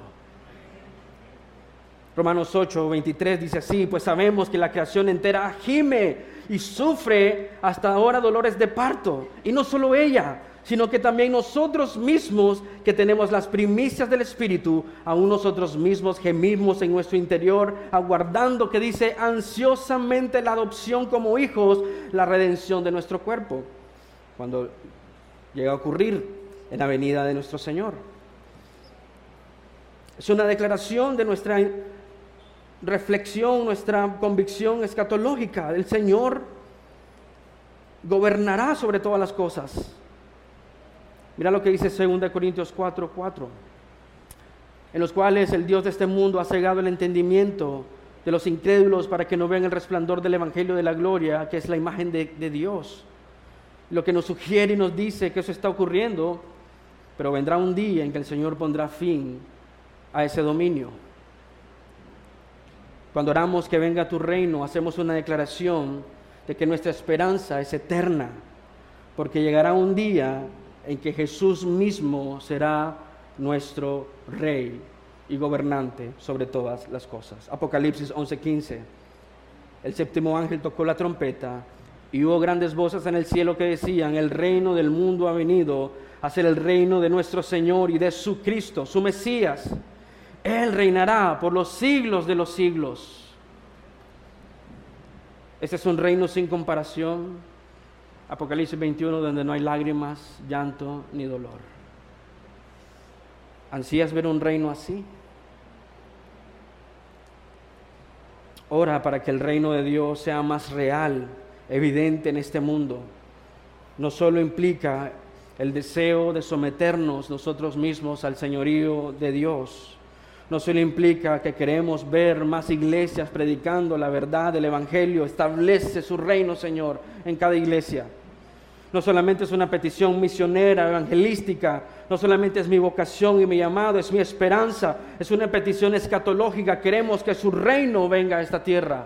Romanos 8:23 dice así: pues sabemos que la creación entera gime y sufre hasta ahora dolores de parto. Y no solo ella, sino que también nosotros mismos, que tenemos las primicias del Espíritu, aún nosotros mismos gemimos en nuestro interior, aguardando, que dice, ansiosamente la adopción como hijos, la redención de nuestro cuerpo, cuando llega a ocurrir en la venida de nuestro Señor. Es una declaración de nuestra reflexión, nuestra convicción escatológica. El Señor gobernará sobre todas las cosas. Mira lo que dice 2 Corintios 4:4, en los cuales el Dios de este mundo ha cegado el entendimiento de los incrédulos para que no vean el resplandor del Evangelio de la gloria, que es la imagen de Dios. Lo que nos sugiere y nos dice que eso está ocurriendo, pero vendrá un día en que el Señor pondrá fin a ese dominio. Cuando oramos que venga tu reino, hacemos una declaración de que nuestra esperanza es eterna, porque llegará un día en que Jesús mismo será nuestro Rey y gobernante sobre todas las cosas. Apocalipsis 11:15. El séptimo ángel tocó la trompeta y hubo grandes voces en el cielo que decían: el reino del mundo ha venido a ser el reino de nuestro Señor y de su Cristo, su Mesías. Él reinará por los siglos de los siglos. Este es un reino sin comparación. Apocalipsis 21, donde no hay lágrimas, llanto ni dolor. ¿Ansías ver un reino así? Ora para que el reino de Dios sea más real, evidente en este mundo. No solo implica el deseo de someternos nosotros mismos al señorío de Dios. No solo implica que queremos ver más iglesias predicando la verdad del Evangelio. Establece su reino, Señor, en cada iglesia. No solamente es una petición misionera, evangelística, no solamente es mi vocación y mi llamado, es mi esperanza, es una petición escatológica. Queremos que su reino venga a esta tierra.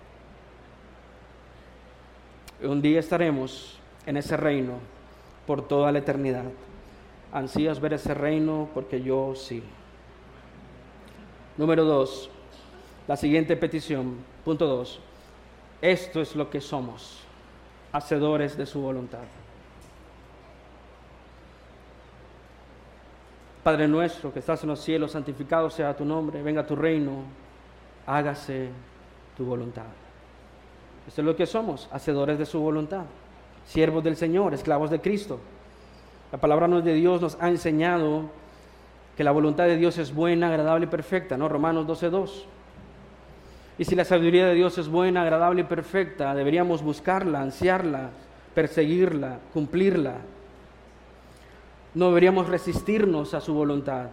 Un día estaremos en ese reino por toda la eternidad. ¿Ansías ver ese reino? Porque yo sí. Número 2, la siguiente petición, punto 2. Esto es lo que somos: hacedores de su voluntad. Padre nuestro que estás en los cielos, santificado sea tu nombre, venga tu reino, hágase tu voluntad. Esto es lo que somos: hacedores de su voluntad, siervos del Señor, esclavos de Cristo. La palabra de Dios nos ha enseñado que la voluntad de Dios es buena, agradable y perfecta, ¿no? Romanos 12:2. Y si la sabiduría de Dios es buena, agradable y perfecta, deberíamos buscarla, ansiarla, perseguirla, cumplirla. No deberíamos resistirnos a su voluntad.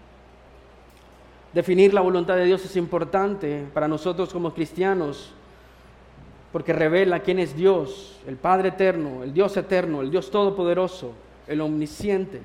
Definir la voluntad de Dios es importante para nosotros como cristianos, porque revela quién es Dios, el Padre eterno, el Dios todopoderoso, el omnisciente.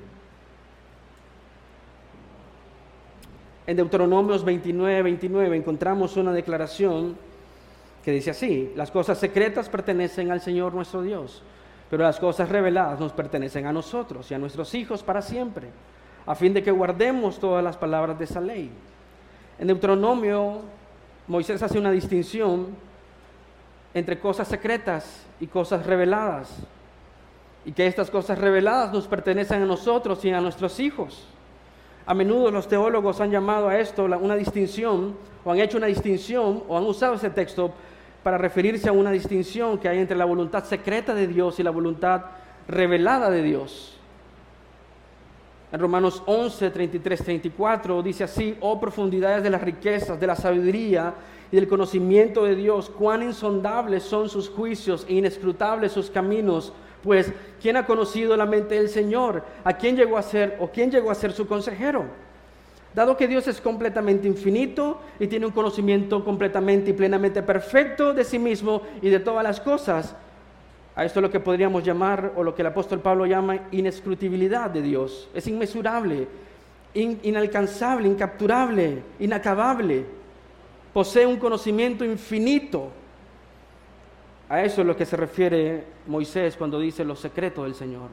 En Deuteronomios 29 encontramos una declaración que dice así: las cosas secretas pertenecen al Señor nuestro Dios, pero las cosas reveladas nos pertenecen a nosotros y a nuestros hijos para siempre, a fin de que guardemos todas las palabras de esa ley. En Deuteronomio, Moisés hace una distinción entre cosas secretas y cosas reveladas, y que estas cosas reveladas nos pertenecen a nosotros y a nuestros hijos. A menudo los teólogos han llamado a esto una distinción, o han hecho una distinción, o han usado ese texto para referirse a una distinción que hay entre la voluntad secreta de Dios y la voluntad revelada de Dios. En Romanos 11, 33, 34 dice así: oh profundidades de las riquezas, de la sabiduría y del conocimiento de Dios, cuán insondables son sus juicios e inescrutables sus caminos. Pues, ¿quién ha conocido la mente del Señor? ¿A quién llegó a ser su consejero? Dado que Dios es completamente infinito y tiene un conocimiento completamente y plenamente perfecto de sí mismo y de todas las cosas, A esto es lo que podríamos llamar, o lo que el apóstol Pablo llama, inescrutabilidad de Dios. Es inmesurable, inalcanzable, incapturable, inacabable. Posee un conocimiento infinito. A eso es lo que se refiere Moisés cuando dice los secretos del Señor.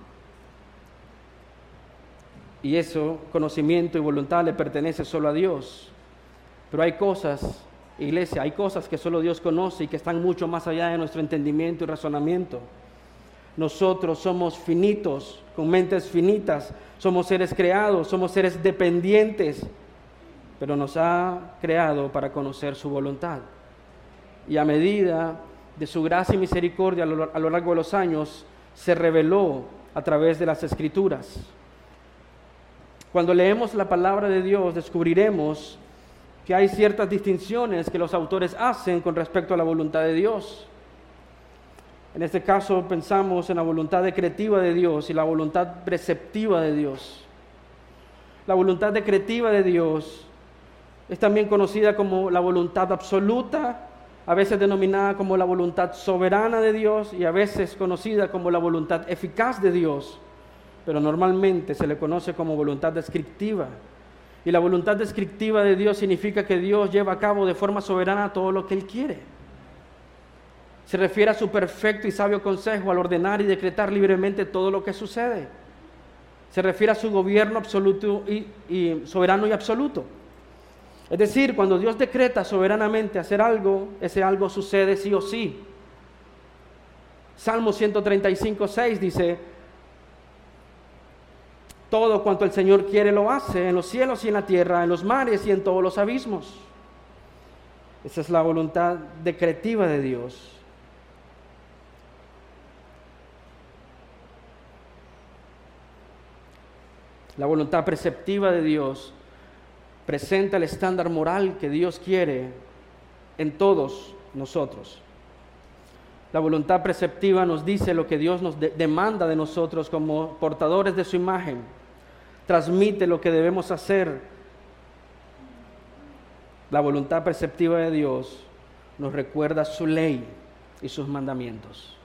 Y eso, conocimiento y voluntad, le pertenece solo a Dios. Pero hay cosas, iglesia, hay cosas que solo Dios conoce y que están mucho más allá de nuestro entendimiento y razonamiento. Nosotros somos finitos, con mentes finitas, somos seres creados, somos seres dependientes, pero nos ha creado para conocer su voluntad. Y a medida de su gracia y misericordia a lo largo de los años, se reveló a través de las Escrituras. Cuando leemos la palabra de Dios, descubriremos que hay ciertas distinciones que los autores hacen con respecto a la voluntad de Dios. En este caso pensamos en la voluntad decretiva de Dios y la voluntad preceptiva de Dios. La voluntad decretiva de Dios es también conocida como la voluntad absoluta, a veces denominada como la voluntad soberana de Dios y a veces conocida como la voluntad eficaz de Dios, pero normalmente se le conoce como voluntad descriptiva. Y la voluntad descriptiva de Dios significa que Dios lleva a cabo de forma soberana todo lo que Él quiere. Se refiere a su perfecto y sabio consejo al ordenar y decretar libremente todo lo que sucede. Se refiere a su gobierno absoluto y soberano y absoluto. Es decir, cuando Dios decreta soberanamente hacer algo, ese algo sucede sí o sí. Salmo 135:6 dice: todo cuanto el Señor quiere lo hace, en los cielos y en la tierra, en los mares y en todos los abismos. Esa es la voluntad decretiva de Dios. La voluntad preceptiva de Dios presenta el estándar moral que Dios quiere en todos nosotros. La voluntad preceptiva nos dice lo que Dios nos demanda de nosotros como portadores de su imagen. Transmite lo que debemos hacer. La voluntad preceptiva de Dios nos recuerda su ley y sus mandamientos.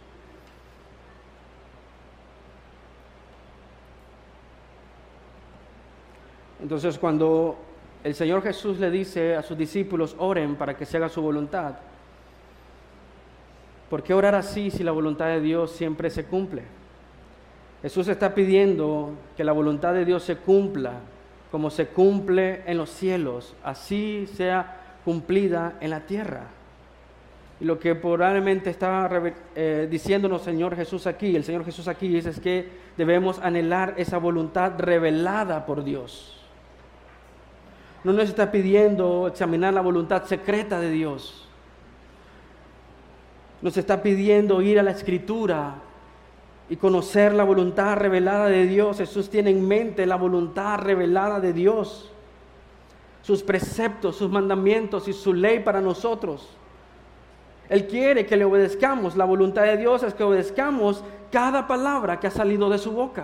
Entonces, cuando el Señor Jesús le dice a sus discípulos, oren para que se haga su voluntad, ¿por qué orar así si la voluntad de Dios siempre se cumple? Jesús está pidiendo que la voluntad de Dios se cumpla como se cumple en los cielos, así sea cumplida en la tierra. Y lo que probablemente está diciéndonos el Señor Jesús aquí dice es que debemos anhelar esa voluntad revelada por Dios. No nos está pidiendo examinar la voluntad secreta de Dios. Nos está pidiendo ir a la Escritura y conocer la voluntad revelada de Dios. Jesús tiene en mente la voluntad revelada de Dios, sus preceptos, sus mandamientos y su ley para nosotros. Él quiere que le obedezcamos. La voluntad de Dios es que obedezcamos cada palabra que ha salido de su boca.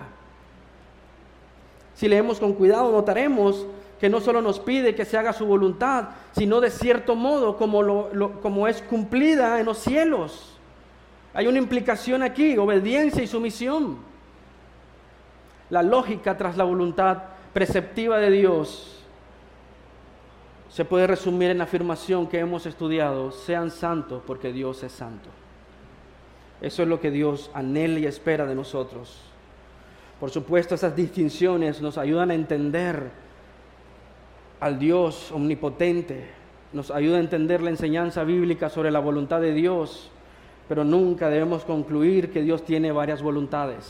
Si leemos con cuidado, notaremos que no solo nos pide que se haga su voluntad, sino de cierto modo como es cumplida en los cielos. Hay una implicación aquí, obediencia y sumisión. La lógica tras la voluntad preceptiva de Dios se puede resumir en la afirmación que hemos estudiado: sean santos porque Dios es santo. Eso es lo que Dios anhela y espera de nosotros. Por supuesto, esas distinciones nos ayudan a entender al Dios omnipotente, nos ayuda a entender la enseñanza bíblica sobre la voluntad de Dios, pero nunca debemos concluir que Dios tiene varias voluntades.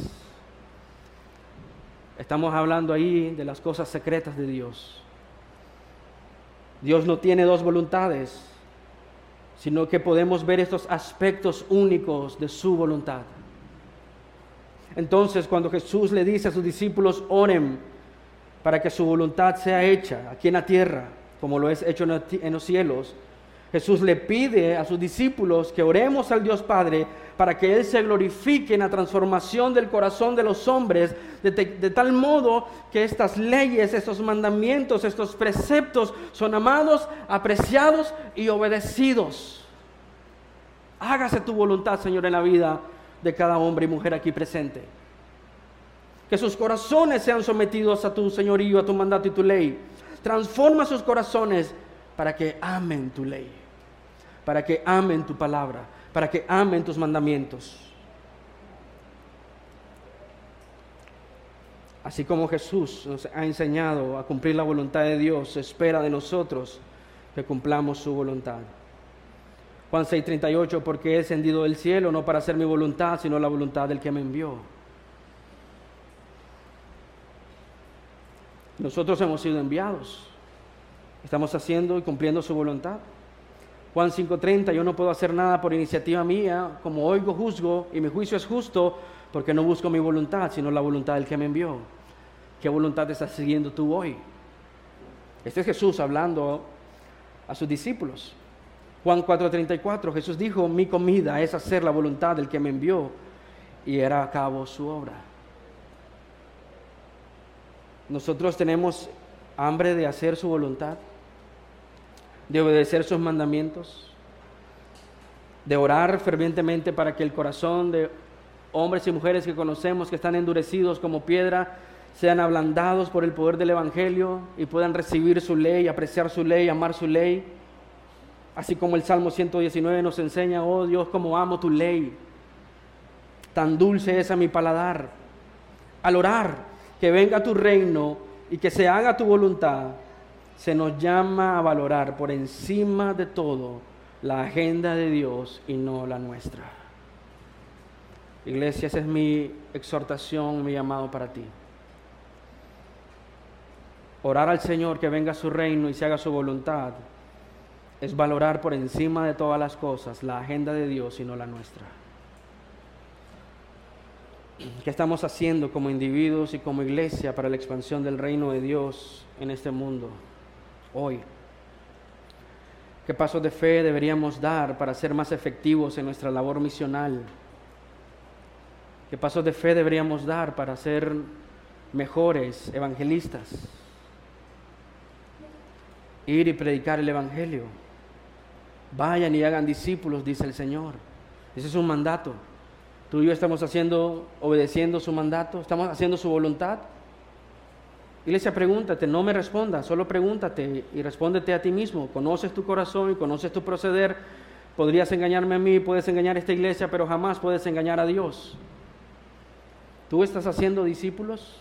Estamos hablando ahí de las cosas secretas de Dios. Dios no tiene dos voluntades, sino que podemos ver estos aspectos únicos de su voluntad. Entonces, cuando Jesús le dice a sus discípulos, oren para que su voluntad sea hecha aquí en la tierra, como lo es hecho en los cielos, Jesús le pide a sus discípulos que oremos al Dios Padre para que Él se glorifique en la transformación del corazón de los hombres, de tal modo que estas leyes, estos mandamientos, estos preceptos son amados, apreciados y obedecidos. Hágase tu voluntad, Señor, en la vida de cada hombre y mujer aquí presente. Que sus corazones sean sometidos a tu señorío, a tu mandato y tu ley. Transforma sus corazones para que amen tu ley, para que amen tu palabra, para que amen tus mandamientos. Así como Jesús nos ha enseñado a cumplir la voluntad de Dios, se espera de nosotros que cumplamos su voluntad. Juan 6:38, porque he descendido del cielo no para hacer mi voluntad, sino la voluntad del que me envió. Nosotros hemos sido enviados. Estamos haciendo y cumpliendo su voluntad. Juan 5:30, yo no puedo hacer nada por iniciativa mía, como oigo, juzgo, y mi juicio es justo, porque no busco mi voluntad, sino la voluntad del que me envió. ¿Qué voluntad estás siguiendo tú hoy? Este es Jesús hablando a sus discípulos. Juan 4:34, Jesús dijo, mi comida es hacer la voluntad del que me envió y hará a cabo su obra. Nosotros tenemos hambre de hacer su voluntad, de obedecer sus mandamientos, de orar fervientemente para que el corazón de hombres y mujeres que conocemos que están endurecidos como piedra sean ablandados por el poder del Evangelio y puedan recibir su ley, apreciar su ley, amar su ley. Así como el Salmo 119 nos enseña, oh Dios, cómo amo tu ley. Tan dulce es a mi paladar. Al orar, que venga tu reino y que se haga tu voluntad, se nos llama a valorar por encima de todo la agenda de Dios y no la nuestra. Iglesia, esa es mi exhortación, mi llamado para ti. Orar al Señor que venga su reino y se haga su voluntad es valorar por encima de todas las cosas la agenda de Dios y no la nuestra. ¿Qué estamos haciendo como individuos y como iglesia para la expansión del reino de Dios en este mundo hoy? ¿Qué pasos de fe deberíamos dar para ser más efectivos en nuestra labor misional? ¿Qué pasos de fe deberíamos dar para ser mejores evangelistas? Ir y predicar el Evangelio. Vayan y hagan discípulos, dice el Señor. Ese es un mandato. Tú y yo estamos obedeciendo su mandato, estamos haciendo su voluntad. Iglesia, pregúntate, no me respondas, solo pregúntate y respóndete a ti mismo. Conoces tu corazón y conoces tu proceder. Podrías engañarme a mí, puedes engañar a esta iglesia, pero jamás puedes engañar a Dios. ¿Tú estás haciendo discípulos?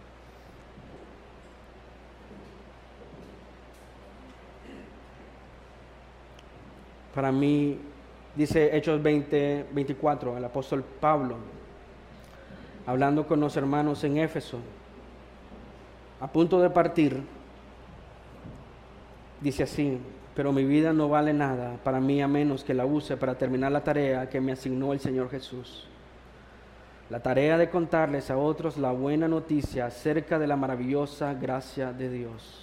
Para mí, dice Hechos 20:24, el apóstol Pablo, hablando con los hermanos en Éfeso, a punto de partir, dice así, pero mi vida no vale nada para mí a menos que la use para terminar la tarea que me asignó el Señor Jesús. La tarea de contarles a otros la buena noticia acerca de la maravillosa gracia de Dios.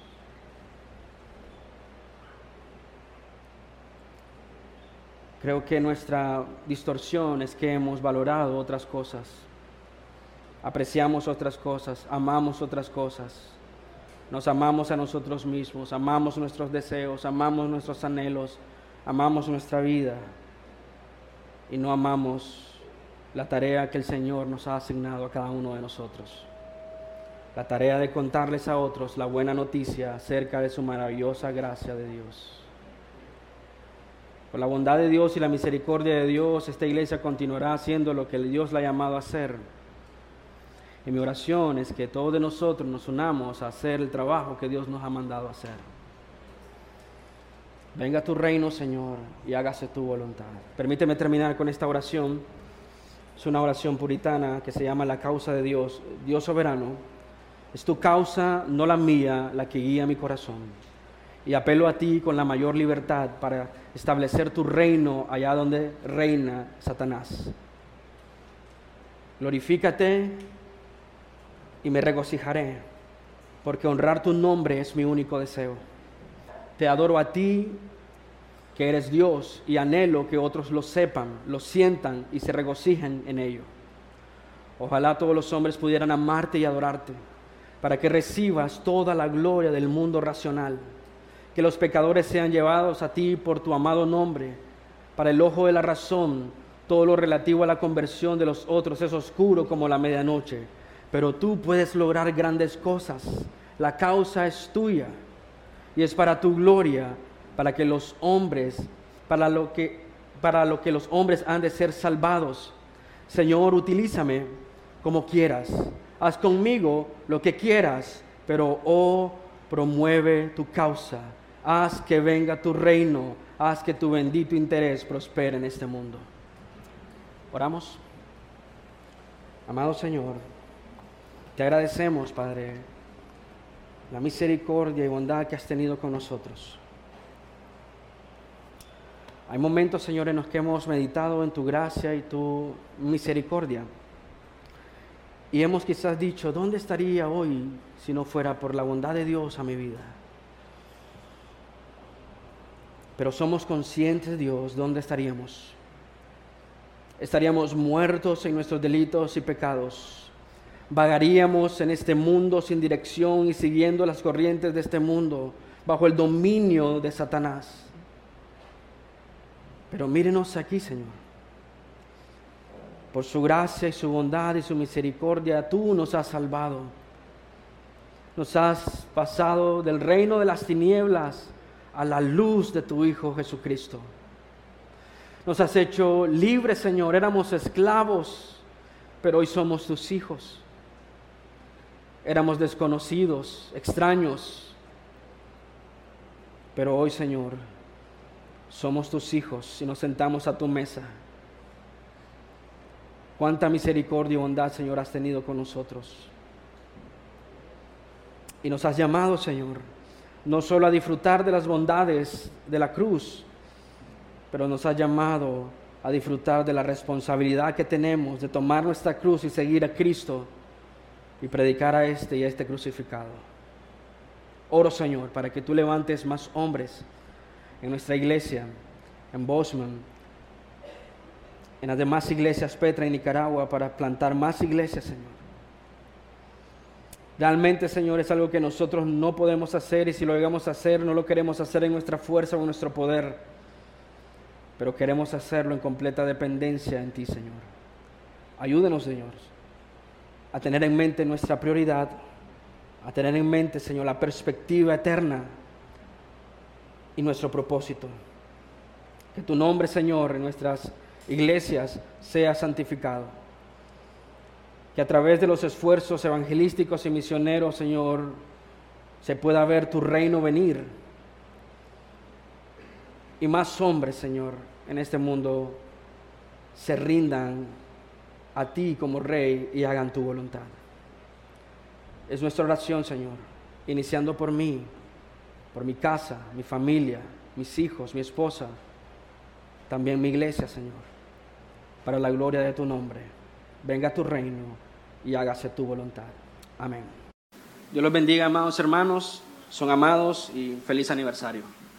Creo que nuestra distorsión es que hemos valorado otras cosas, apreciamos otras cosas, amamos otras cosas, nos amamos a nosotros mismos, amamos nuestros deseos, amamos nuestros anhelos, amamos nuestra vida y no amamos la tarea que el Señor nos ha asignado a cada uno de nosotros. La tarea de contarles a otros la buena noticia acerca de su maravillosa gracia de Dios. Por la bondad de Dios y la misericordia de Dios, esta iglesia continuará haciendo lo que Dios la ha llamado a hacer. Y mi oración es que todos de nosotros nos unamos a hacer el trabajo que Dios nos ha mandado a hacer. Venga tu reino, Señor, y hágase tu voluntad. Permíteme terminar con esta oración. Es una oración puritana que se llama la causa de Dios. Dios soberano, es tu causa, no la mía, la que guía mi corazón. Y apelo a ti con la mayor libertad para establecer tu reino allá donde reina Satanás. Glorifícate y me regocijaré, porque honrar tu nombre es mi único deseo. Te adoro a ti, que eres Dios, y anhelo que otros lo sepan, lo sientan y se regocijen en ello. Ojalá todos los hombres pudieran amarte y adorarte, para que recibas toda la gloria del mundo racional. Que los pecadores sean llevados a ti por tu amado nombre, para el ojo de la razón, todo lo relativo a la conversión de los otros es oscuro como la medianoche, pero tú puedes lograr grandes cosas. La causa es tuya y es para tu gloria, para que los hombres, para lo que los hombres han de ser salvados. Señor, utilízame como quieras. Haz conmigo lo que quieras, pero promueve tu causa. Haz que venga tu reino. Haz que tu bendito interés prospere en este mundo. Oramos. Amado Señor, te agradecemos, Padre, la misericordia y bondad que has tenido con nosotros. Hay momentos, Señor, en los que hemos meditado en tu gracia y tu misericordia. Y hemos quizás dicho, ¿dónde estaría hoy si no fuera por la bondad de Dios a mi vida? Pero somos conscientes, Dios, ¿dónde estaríamos? Estaríamos muertos en nuestros delitos y pecados. Vagaríamos en este mundo sin dirección y siguiendo las corrientes de este mundo, bajo el dominio de Satanás. Pero mírenos aquí, Señor. Por su gracia y su bondad y su misericordia, tú nos has salvado. Nos has pasado del reino de las tinieblas a la luz de tu Hijo Jesucristo. Nos has hecho libres, Señor. Éramos esclavos, pero hoy somos tus hijos. Éramos desconocidos, extraños, pero hoy, Señor, somos tus hijos y nos sentamos a tu mesa. Cuánta misericordia y bondad, Señor, has tenido con nosotros. Y nos has llamado, Señor, no solo a disfrutar de las bondades de la cruz, pero nos has llamado a disfrutar de la responsabilidad que tenemos de tomar nuestra cruz y seguir a Cristo y predicar a este y a este crucificado. Oro, Señor, para que tú levantes más hombres en nuestra iglesia, en Bozeman, en las demás iglesias Petra en Nicaragua, para plantar más iglesias, Señor. Realmente, Señor, es algo que nosotros no podemos hacer, y si lo llegamos a hacer, no lo queremos hacer en nuestra fuerza o en nuestro poder, pero queremos hacerlo en completa dependencia en ti, Señor. Ayúdenos, Señor, a tener en mente nuestra prioridad, a tener en mente, Señor, la perspectiva eterna y nuestro propósito. Que tu nombre, Señor, en nuestras iglesias sea santificado. Que a través de los esfuerzos evangelísticos y misioneros, Señor, se pueda ver tu reino venir. Y más hombres, Señor, en este mundo se rindan a ti como Rey y hagan tu voluntad. Es nuestra oración, Señor, iniciando por mí, por mi casa, mi familia, mis hijos, mi esposa, también mi iglesia, Señor, para la gloria de tu nombre. Venga tu reino y hágase tu voluntad. Amén. Dios los bendiga, amados hermanos. Son amados y feliz aniversario.